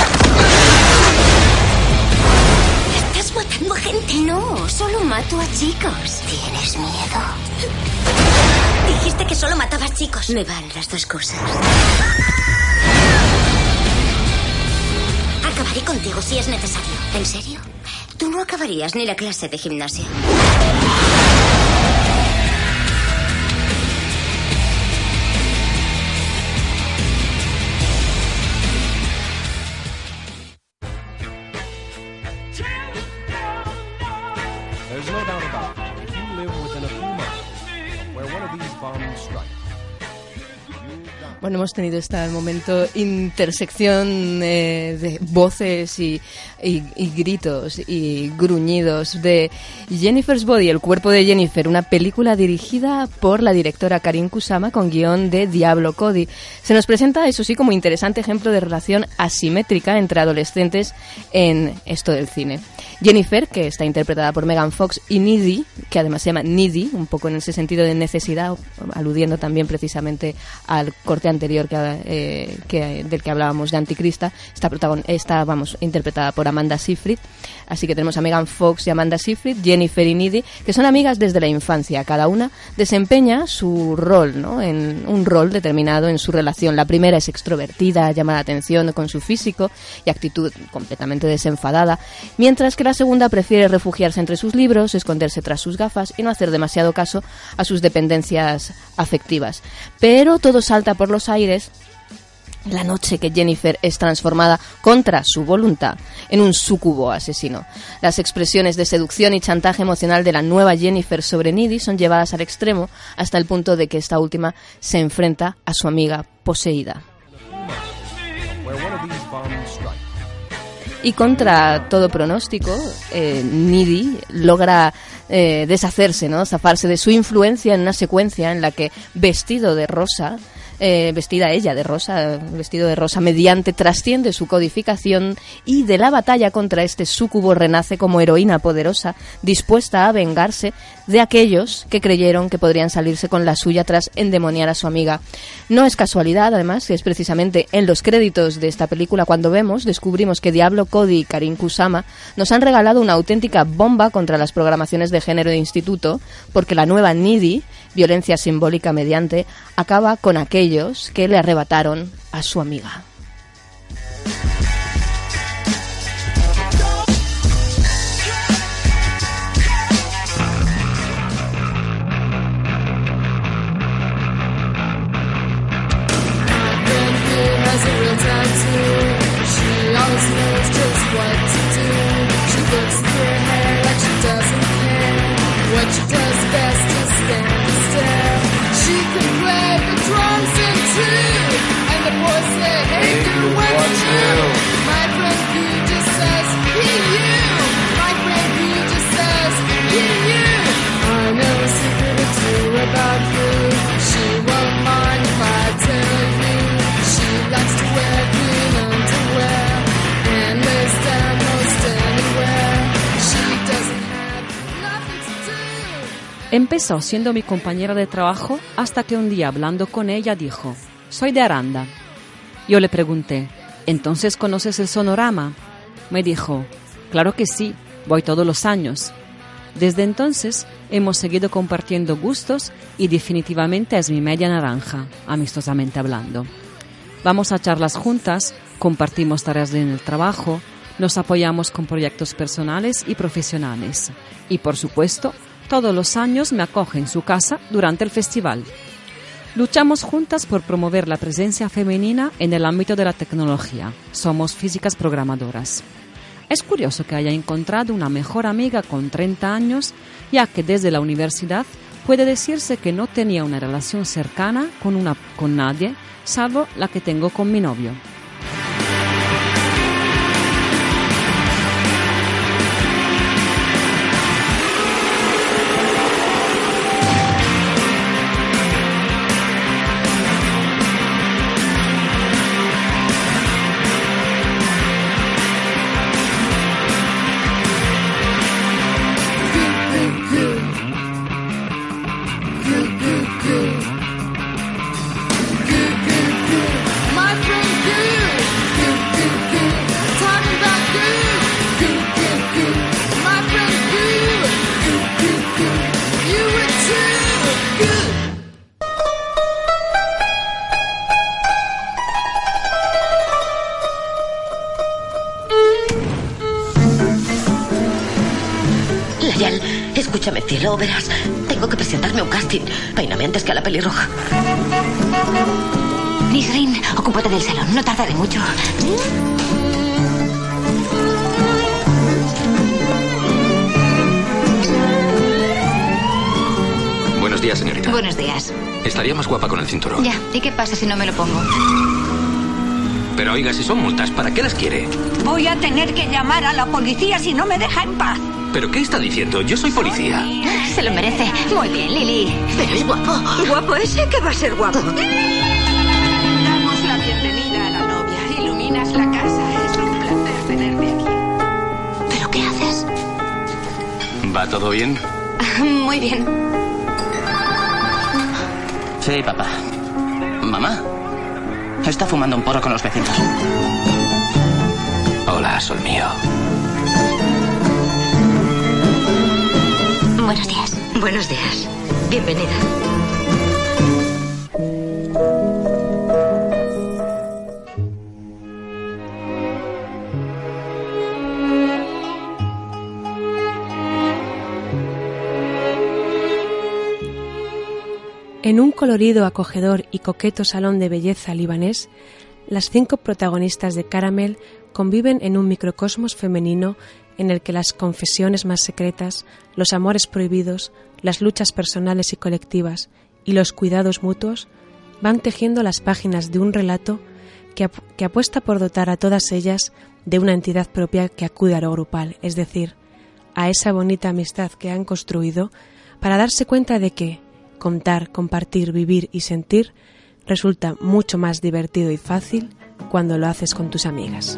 ¿Estás matando a gente? No, solo mato a chicos. ¿Tienes miedo? Dijiste que solo matabas chicos. Me van las dos cosas. Acabaré contigo si es necesario. ¿En serio? Tú no acabarías ni la clase de gimnasia. There's no doubt about it. If you live within a few miles where one of these bombs strike, Bueno, hemos tenido hasta el momento intersección de voces y gritos y gruñidos de Jennifer's Body, el cuerpo de Jennifer, una película dirigida por la directora Karin Kusama con guión de Diablo Cody. Se nos presenta, eso sí, como interesante ejemplo de relación asimétrica entre adolescentes en esto del cine. Jennifer, que está interpretada por Megan Fox, y Needy, que además se llama Needy, un poco en ese sentido de necesidad, aludiendo también precisamente al corte anterior del que hablábamos de Anticrista, está interpretada por Amanda Seyfried. Así que tenemos a Megan Fox y Amanda Seyfried, Jennifer y Needy, que son amigas desde la infancia. Cada una desempeña su rol, ¿no? En un rol determinado en su relación. La primera es extrovertida, llama la atención con su físico y actitud completamente desenfadada, mientras que la segunda prefiere refugiarse entre sus libros, esconderse tras sus gafas y no hacer demasiado caso a sus dependencias afectivas. Pero todo salta por los aires la noche que Jennifer es transformada contra su voluntad en un súcubo asesino. Las expresiones de seducción y chantaje emocional de la nueva Jennifer sobre Needy son llevadas al extremo hasta el punto de que esta última se enfrenta a su amiga poseída. Y contra todo pronóstico, Needy logra deshacerse, ¿no? Zafarse de su influencia en una secuencia en la que, vestida ella de rosa, vestido de rosa mediante, trasciende su codificación y de la batalla contra este súcubo renace como heroína poderosa, dispuesta a vengarse de aquellos que creyeron que podrían salirse con la suya tras endemoniar a su amiga. No es casualidad, además, que es precisamente en los créditos de esta película cuando descubrimos que Diablo Cody y Karin Kusama nos han regalado una auténtica bomba contra las programaciones de género de instituto, porque la nueva Needy, violencia simbólica mediante, acaba con aquellos que le arrebataron a su amiga. And the boy said, hey! Empezó siendo mi compañera de trabajo hasta que un día hablando con ella dijo: soy de Aranda. Yo le pregunté: ¿entonces conoces el Sonorama? Me dijo: claro que sí, voy todos los años. Desde entonces hemos seguido compartiendo gustos y definitivamente es mi media naranja, amistosamente hablando. Vamos a charlas juntas, compartimos tareas en el trabajo, nos apoyamos con proyectos personales y profesionales. Y por supuesto, todos los años me acoge en su casa durante el festival. Luchamos juntas por promover la presencia femenina en el ámbito de la tecnología. Somos físicas programadoras. Es curioso que haya encontrado una mejor amiga con 30 años, ya que desde la universidad puede decirse que no tenía una relación cercana con nadie, salvo la que tengo con mi novio. Escúchame, cielo, verás. Tengo que presentarme a un casting. Peíname antes que a la pelirroja. Nisrin, ocúpate del salón. No tardaré mucho. Buenos días, señorita. Buenos días. Estaría más guapa con el cinturón. Ya, ¿y qué pasa si no me lo pongo? Pero oiga, si son multas, ¿para qué las quiere? Voy a tener que llamar a la policía si no me deja en paz. ¿Pero qué está diciendo? Yo soy policía. Se lo merece. Muy bien, Lili. Pero es guapo. ¿Guapo ese? ¿Qué va a ser guapo? Damos la bienvenida a la novia. Iluminas la casa. Es un placer tenerte aquí. ¿Pero qué haces? ¿Va todo bien? Muy bien. Sí, papá. Mamá. Está fumando un porro con los vecinos. Hola, sol mío. Buenos días. Buenos días. Bienvenida. En un colorido, acogedor y coqueto salón de belleza libanés, las 5 protagonistas de Caramel conviven en un microcosmos femenino en el que las confesiones más secretas, los amores prohibidos, las luchas personales y colectivas y los cuidados mutuos van tejiendo las páginas de un relato que apuesta por dotar a todas ellas de una entidad propia que acude a lo grupal, es decir, a esa bonita amistad que han construido para darse cuenta de que contar, compartir, vivir y sentir resulta mucho más divertido y fácil cuando lo haces con tus amigas.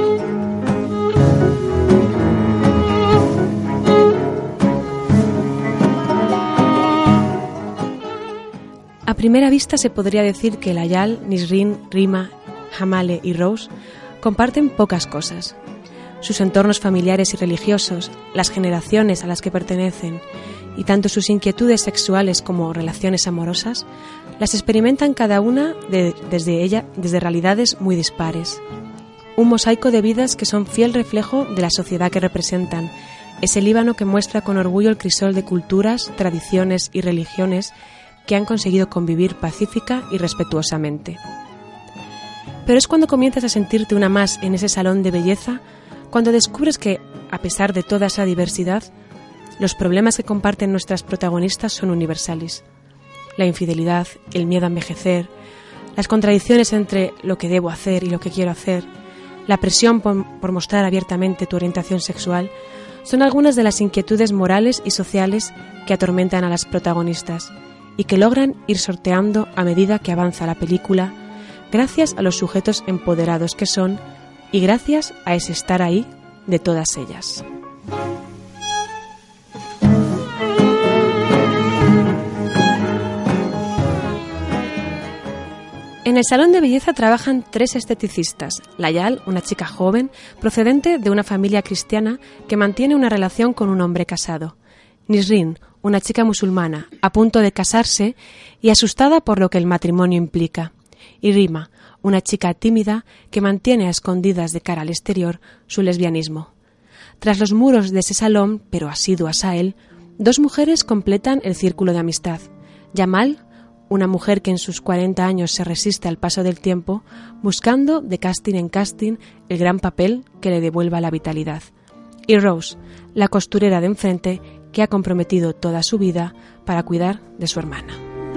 A primera vista se podría decir que Layal, Nisrin, Rima, Hamale y Rose comparten pocas cosas. Sus entornos familiares y religiosos, las generaciones a las que pertenecen y tanto sus inquietudes sexuales como relaciones amorosas las experimentan cada una desde realidades muy dispares. Un mosaico de vidas que son fiel reflejo de la sociedad que representan, ese Líbano que muestra con orgullo el crisol de culturas, tradiciones y religiones que han conseguido convivir pacífica y respetuosamente. Pero es cuando comienzas a sentirte una más en ese salón de belleza, cuando descubres que, a pesar de toda esa diversidad, los problemas que comparten nuestras protagonistas son universales. La infidelidad, el miedo a envejecer, las contradicciones entre lo que debo hacer y lo que quiero hacer, la presión por mostrar abiertamente tu orientación sexual, son algunas de las inquietudes morales y sociales que atormentan a las protagonistas y que logran ir sorteando a medida que avanza la película, gracias a los sujetos empoderados que son y gracias a ese estar ahí de todas ellas. En el salón de belleza trabajan 3 esteticistas. Layal, una chica joven, procedente de una familia cristiana que mantiene una relación con un hombre casado. Nisrin, una chica musulmana, a punto de casarse y asustada por lo que el matrimonio implica. Y Rima, una chica tímida que mantiene a escondidas de cara al exterior su lesbianismo. Tras los muros de ese salón, pero asiduas a él, 2 mujeres completan el círculo de amistad. Yamal, una mujer que en sus 40 años se resiste al paso del tiempo, buscando de casting en casting el gran papel que le devuelva la vitalidad. Y Rose, la costurera de enfrente que ha comprometido toda su vida para cuidar de su hermana.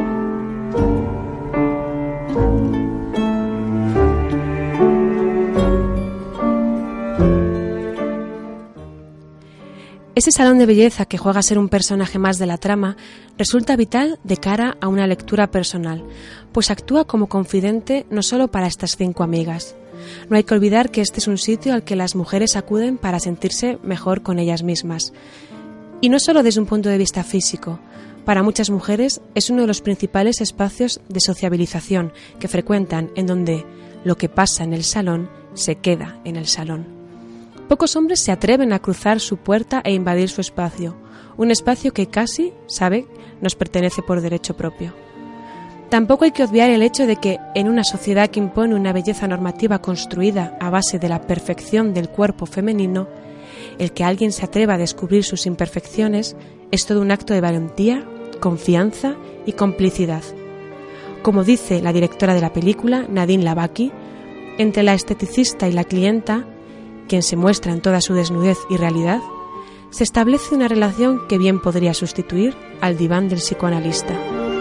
Ese salón de belleza que juega a ser un personaje más de la trama resulta vital de cara a una lectura personal, pues actúa como confidente no solo para estas 5 amigas. No hay que olvidar que este es un sitio al que las mujeres acuden para sentirse mejor con ellas mismas. Y no solo desde un punto de vista físico. Para muchas mujeres es uno de los principales espacios de sociabilización que frecuentan, en donde lo que pasa en el salón se queda en el salón. Pocos hombres se atreven a cruzar su puerta e invadir su espacio, un espacio que casi, sabe, nos pertenece por derecho propio. Tampoco hay que obviar el hecho de que, en una sociedad que impone una belleza normativa construida a base de la perfección del cuerpo femenino, el que alguien se atreva a descubrir sus imperfecciones es todo un acto de valentía, confianza y complicidad. Como dice la directora de la película, Nadine Labaki, entre la esteticista y la clienta, quien se muestra en toda su desnudez y realidad, se establece una relación que bien podría sustituir al diván del psicoanalista.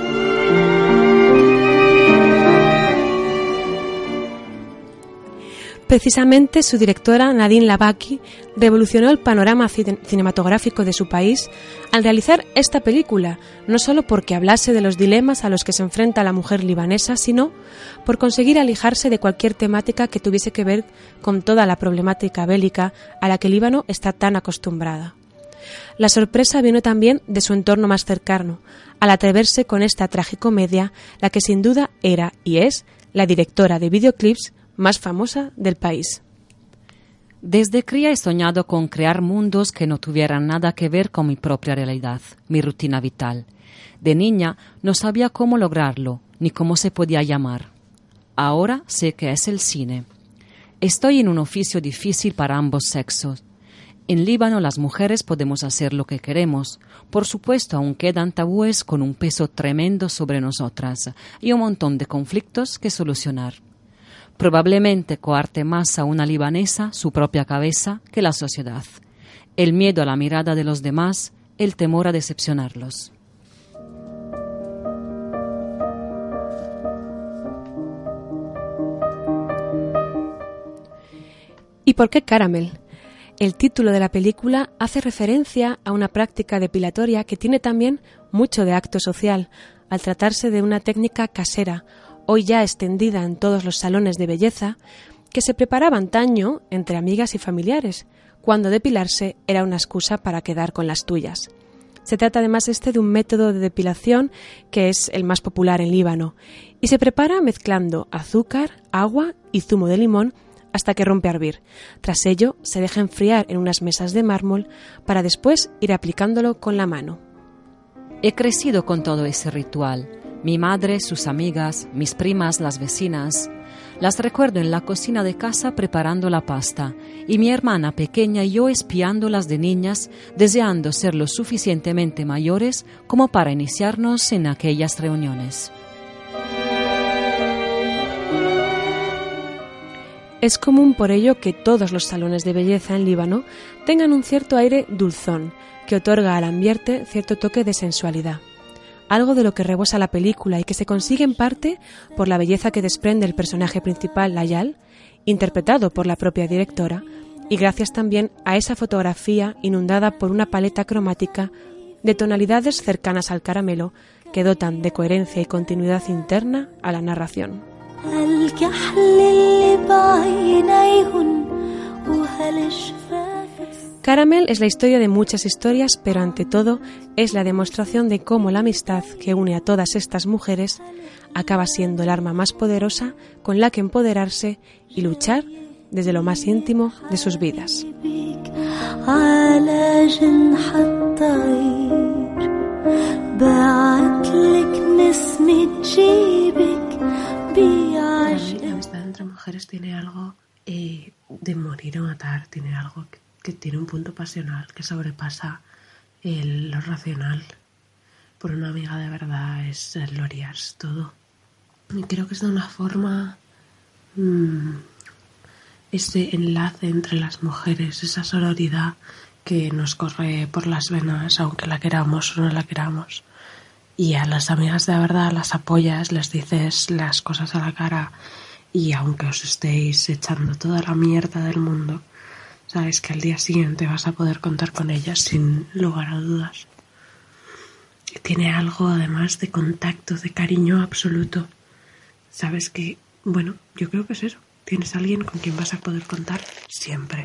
Precisamente su directora, Nadine Labaki, revolucionó el panorama cinematográfico de su país al realizar esta película, no solo porque hablase de los dilemas a los que se enfrenta la mujer libanesa, sino por conseguir alejarse de cualquier temática que tuviese que ver con toda la problemática bélica a la que el Líbano está tan acostumbrada. La sorpresa vino también de su entorno más cercano, al atreverse con esta tragicomedia, la que sin duda era y es la directora de videoclips más famosa del país. Desde cría he soñado con crear mundos que no tuvieran nada que ver con mi propia realidad, mi rutina vital. De niña no sabía cómo lograrlo, ni cómo se podía llamar. Ahora sé que es el cine. Estoy en un oficio difícil para ambos sexos. En Líbano las mujeres podemos hacer lo que queremos. Por supuesto, aún quedan tabúes con un peso tremendo sobre nosotras y un montón de conflictos que solucionar. Probablemente coarte más a una libanesa su propia cabeza que la sociedad. El miedo a la mirada de los demás, el temor a decepcionarlos. ¿Y por qué Caramel? El título de la película hace referencia a una práctica depilatoria que tiene también mucho de acto social, al tratarse de una técnica casera, hoy ya extendida en todos los salones de belleza, que se preparaba antaño entre amigas y familiares, cuando depilarse era una excusa para quedar con las tuyas. Se trata además de un método de depilación que es el más popular en Líbano, y se prepara mezclando azúcar, agua y zumo de limón hasta que rompe a hervir. Tras ello, se deja enfriar en unas mesas de mármol para después ir aplicándolo con la mano. He crecido con todo ese ritual. Mi madre, sus amigas, mis primas, las vecinas. Las recuerdo en la cocina de casa preparando la pasta y mi hermana pequeña y yo espiándolas de niñas, deseando ser lo suficientemente mayores como para iniciarnos en aquellas reuniones. Es común por ello que todos los salones de belleza en Líbano tengan un cierto aire dulzón que otorga al ambiente cierto toque de sensualidad. Algo de lo que rebosa la película y que se consigue en parte por la belleza que desprende el personaje principal, Layal, interpretado por la propia directora, y gracias también a esa fotografía inundada por una paleta cromática de tonalidades cercanas al caramelo que dotan de coherencia y continuidad interna a la narración. Caramel es la historia de muchas historias, pero ante todo es la demostración de cómo la amistad que une a todas estas mujeres acaba siendo el arma más poderosa con la que empoderarse y luchar desde lo más íntimo de sus vidas. La amistad entre mujeres tiene algo de morir o matar, tiene algo que tiene un punto pasional que sobrepasa lo racional. Por una amiga de verdad es gloriarse todo. Y creo que es de una forma ese enlace entre las mujeres, esa sororidad que nos corre por las venas, aunque la queramos o no la queramos. Y a las amigas de verdad las apoyas, les dices las cosas a la cara, y aunque os estéis echando toda la mierda del mundo, sabes que al día siguiente vas a poder contar con ellas sin lugar a dudas. Tiene algo además de contacto, de cariño absoluto. Sabes que, bueno, yo creo que es eso. Tienes a alguien con quien vas a poder contar siempre.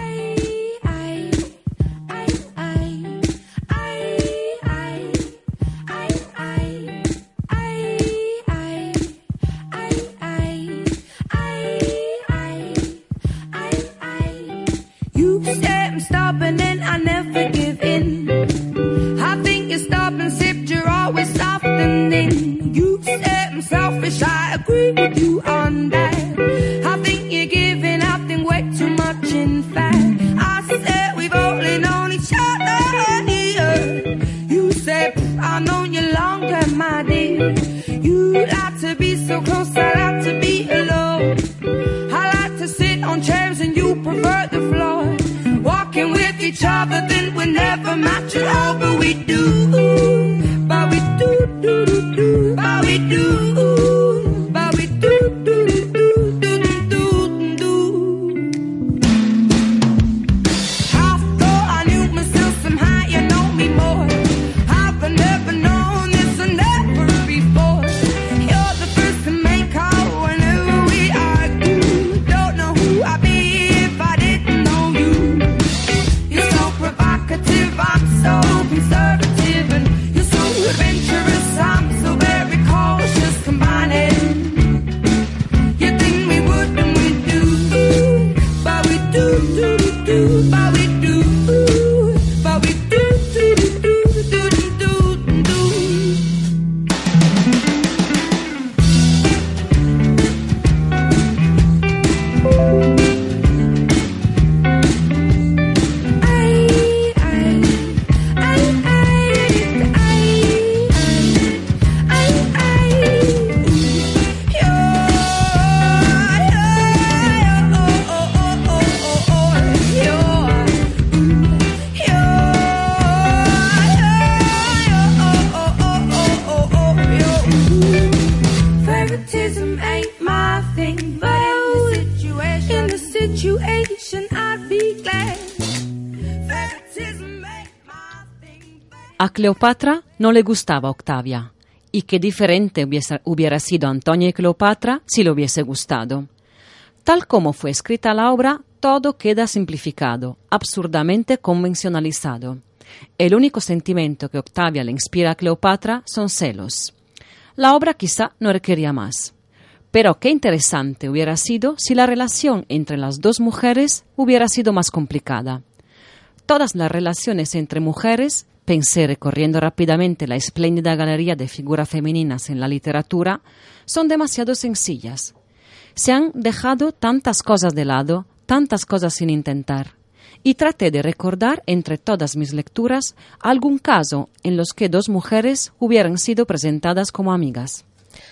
A Cleopatra no le gustaba Octavia, y qué diferente hubiera sido Antonio y Cleopatra si le hubiese gustado. Tal como fue escrita la obra, todo queda simplificado, absurdamente convencionalizado. El único sentimiento que Octavia le inspira a Cleopatra son celos. La obra quizá no requería más. Pero qué interesante hubiera sido si la relación entre las dos mujeres hubiera sido más complicada. Todas las relaciones entre mujeres, pensé recorriendo rápidamente la espléndida galería de figuras femeninas en la literatura, son demasiado sencillas. Se han dejado tantas cosas de lado, tantas cosas sin intentar. Y traté de recordar entre todas mis lecturas algún caso en los que dos mujeres hubieran sido presentadas como amigas.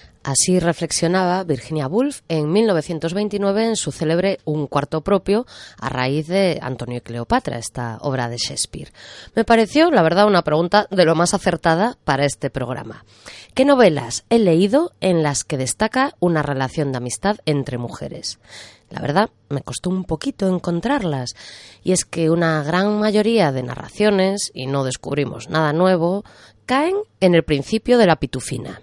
Así reflexionaba Virginia Woolf en 1929 en su célebre Un cuarto propio, a raíz de Antonio y Cleopatra, esta obra de Shakespeare. Me pareció, la verdad, una pregunta de lo más acertada para este programa. ¿Qué novelas he leído en las que destaca una relación de amistad entre mujeres? La verdad, me costó un poquito encontrarlas, y es que una gran mayoría de narraciones, y no descubrimos nada nuevo, caen en el principio de la pitufina.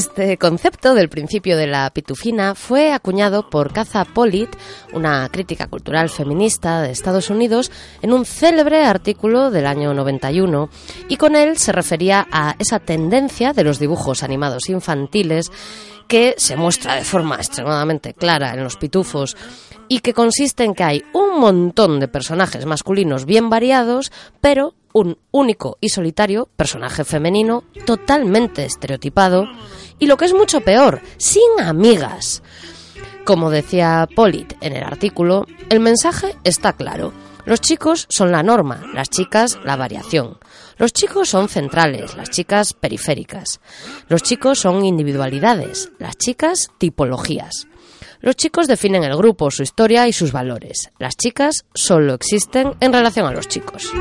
Este concepto del principio de la pitufina fue acuñado por Katha Pollitt, una crítica cultural feminista de Estados Unidos, en un célebre artículo del año 91, y con él se refería a esa tendencia de los dibujos animados infantiles que se muestra de forma extremadamente clara en los pitufos y que consiste en que hay un montón de personajes masculinos bien variados, pero un único y solitario personaje femenino totalmente estereotipado y, lo que es mucho peor, sin amigas. Como decía Pollitt en el artículo, el mensaje está claro. Los chicos son la norma, las chicas la variación. Los chicos son centrales, las chicas periféricas. Los chicos son individualidades, las chicas tipologías. Los chicos definen el grupo, su historia y sus valores. Las chicas solo existen en relación a los chicos.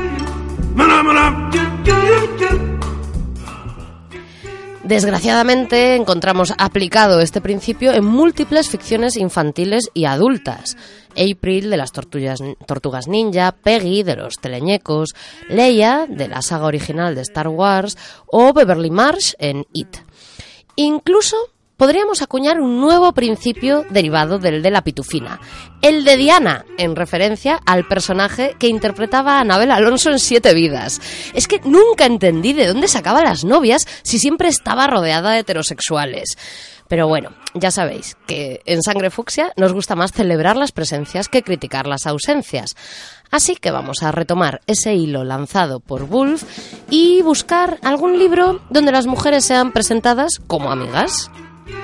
Desgraciadamente encontramos aplicado este principio en múltiples ficciones infantiles y adultas. April de las Tortugas Ninja, Peggy de los Teleñecos, Leia de la saga original de Star Wars o Beverly Marsh en It. Incluso podríamos acuñar un nuevo principio derivado del de la pitufina, el de Diana, en referencia al personaje que interpretaba a Anabel Alonso en 7 vidas. Es que nunca entendí de dónde sacaba las novias si siempre estaba rodeada de heterosexuales. Pero bueno, ya sabéis que en Sangre Fucsia nos gusta más celebrar las presencias que criticar las ausencias. Así que vamos a retomar ese hilo lanzado por Woolf y buscar algún libro donde las mujeres sean presentadas como amigas.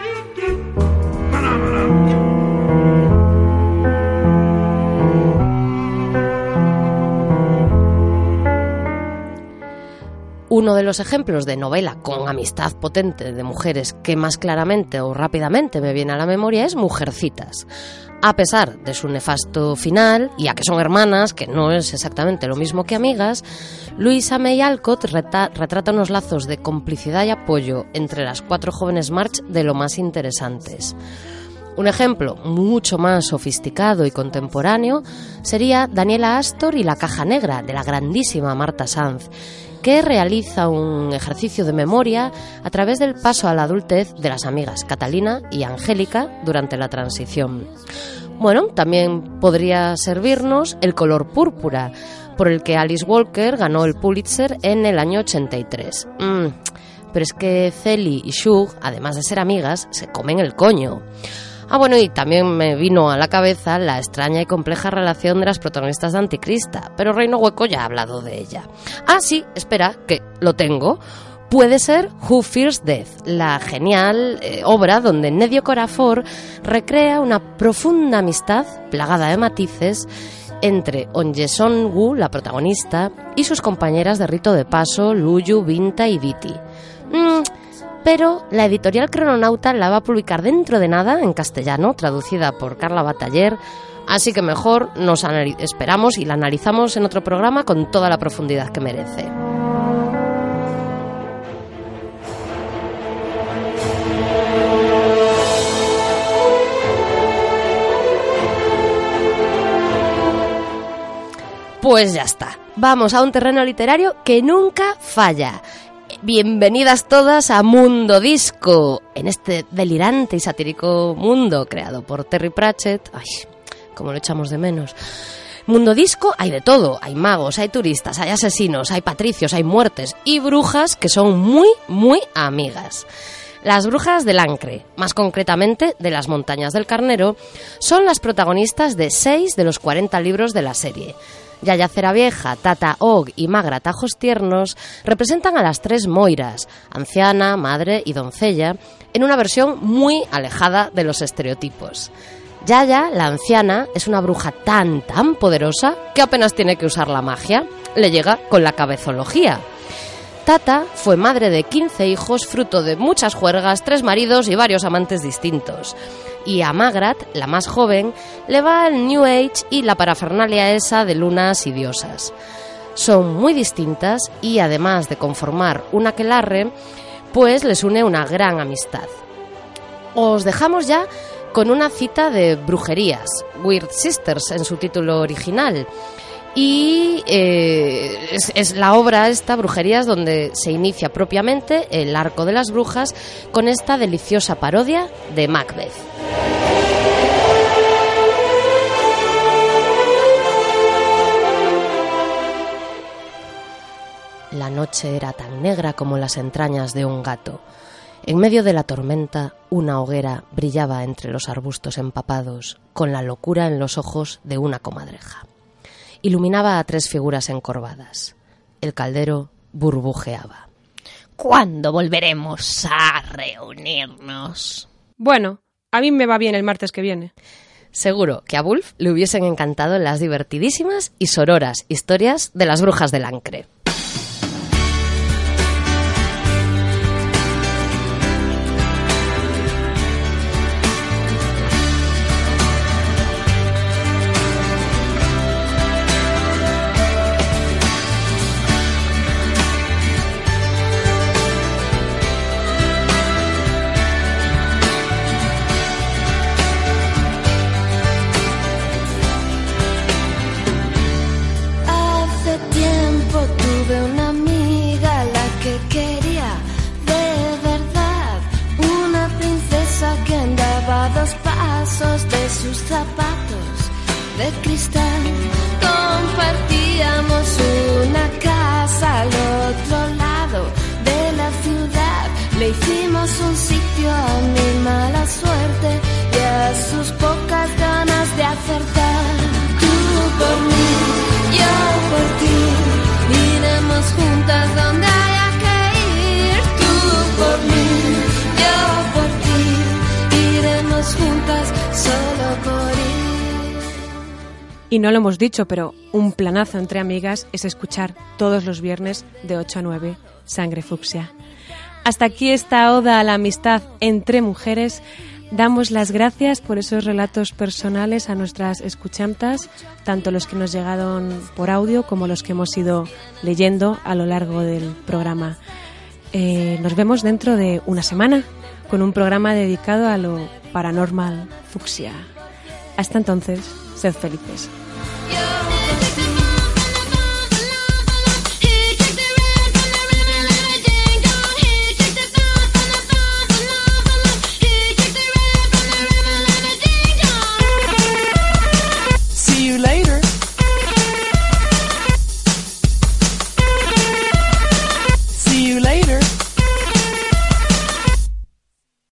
Uno de los ejemplos de novela con amistad potente de mujeres que más claramente o rápidamente me viene a la memoria es Mujercitas. A pesar de su nefasto final, y a que son hermanas, que no es exactamente lo mismo que amigas, Louisa May Alcott retrata unos lazos de complicidad y apoyo entre las 4 jóvenes March de lo más interesantes. Un ejemplo mucho más sofisticado y contemporáneo sería Daniela Astor y la Caja Negra, de la grandísima Marta Sanz, que realiza un ejercicio de memoria a través del paso a la adultez de las amigas Catalina y Angélica durante la transición. Bueno, también podría servirnos El color púrpura, por el que Alice Walker ganó el Pulitzer en el año 83. Pero es que Celi y Shug, además de ser amigas, se comen el coño. Bueno, y también me vino a la cabeza la extraña y compleja relación de las protagonistas de Anticrista, pero Reino Hueco ya ha hablado de ella. Sí, espera, que lo tengo. Puede ser Who Fears Death, la genial obra donde Nnedi Okorafor recrea una profunda amistad plagada de matices entre Onye Son-woo, la protagonista, y sus compañeras de rito de paso, Luyu, Binta y Viti. Pero la editorial Crononauta la va a publicar dentro de nada en castellano, traducida por Carla Bataller, así que mejor nos esperamos y la analizamos en otro programa con toda la profundidad que merece. Pues ya está, vamos a un terreno literario que nunca falla. Bienvenidas todas a Mundo Disco, en este delirante y satírico mundo creado por Terry Pratchett. Ay, cómo lo echamos de menos. Mundo Disco hay de todo, hay magos, hay turistas, hay asesinos, hay patricios, hay muertes y brujas que son muy, muy amigas. Las brujas del Ancre, más concretamente de las Montañas del Carnero, son las protagonistas de 6 de los 40 libros de la serie. Yaya Ceravieja, Tata Og y Magra Tajos Tiernos representan a las 3 Moiras, anciana, madre y doncella, en una versión muy alejada de los estereotipos. Yaya, la anciana, es una bruja tan poderosa que apenas tiene que usar la magia, le llega con la cabezología. Tata fue madre de 15 hijos, fruto de muchas juergas, 3 maridos y varios amantes distintos. Y a Magrat, la más joven, le va el New Age y la parafernalia esa de lunas y diosas. Son muy distintas y, además de conformar un aquelarre, pues les une una gran amistad. Os dejamos ya con una cita de Brujerías, Weird Sisters en su título original. Y es la obra esta, Brujerías, donde se inicia propiamente el arco de las brujas con esta deliciosa parodia de Macbeth. La noche era tan negra como las entrañas de un gato. En medio de la tormenta, una hoguera brillaba entre los arbustos empapados, con la locura en los ojos de una comadreja. Iluminaba a 3 figuras encorvadas. El caldero burbujeaba. ¿Cuándo volveremos a reunirnos? Bueno, a mí me va bien el martes que viene. Seguro que a Wulf le hubiesen encantado las divertidísimas y sororas historias de las brujas de Lancre. Sus zapatos de cristal. Compartíamos una casa al otro lado de la ciudad. Le hicimos un sitio a mi mala suerte y a sus pocas ganas de acertar. Tú por mí, yo por ti, iremos juntas donde haya que ir. Tú por mí, yo por ti, iremos juntas solo por ir. Y no lo hemos dicho, pero un planazo entre amigas es escuchar todos los viernes de 8 a 9 Sangre Fucsia. Hasta aquí esta oda a la amistad entre mujeres. Damos las gracias por esos relatos personales a nuestras escuchantas, tanto los que nos llegaron por audio como los que hemos ido leyendo a lo largo del programa. Nos vemos dentro de una semana con un programa dedicado a lo paranormal fucsia. Hasta entonces, sed felices. See you later.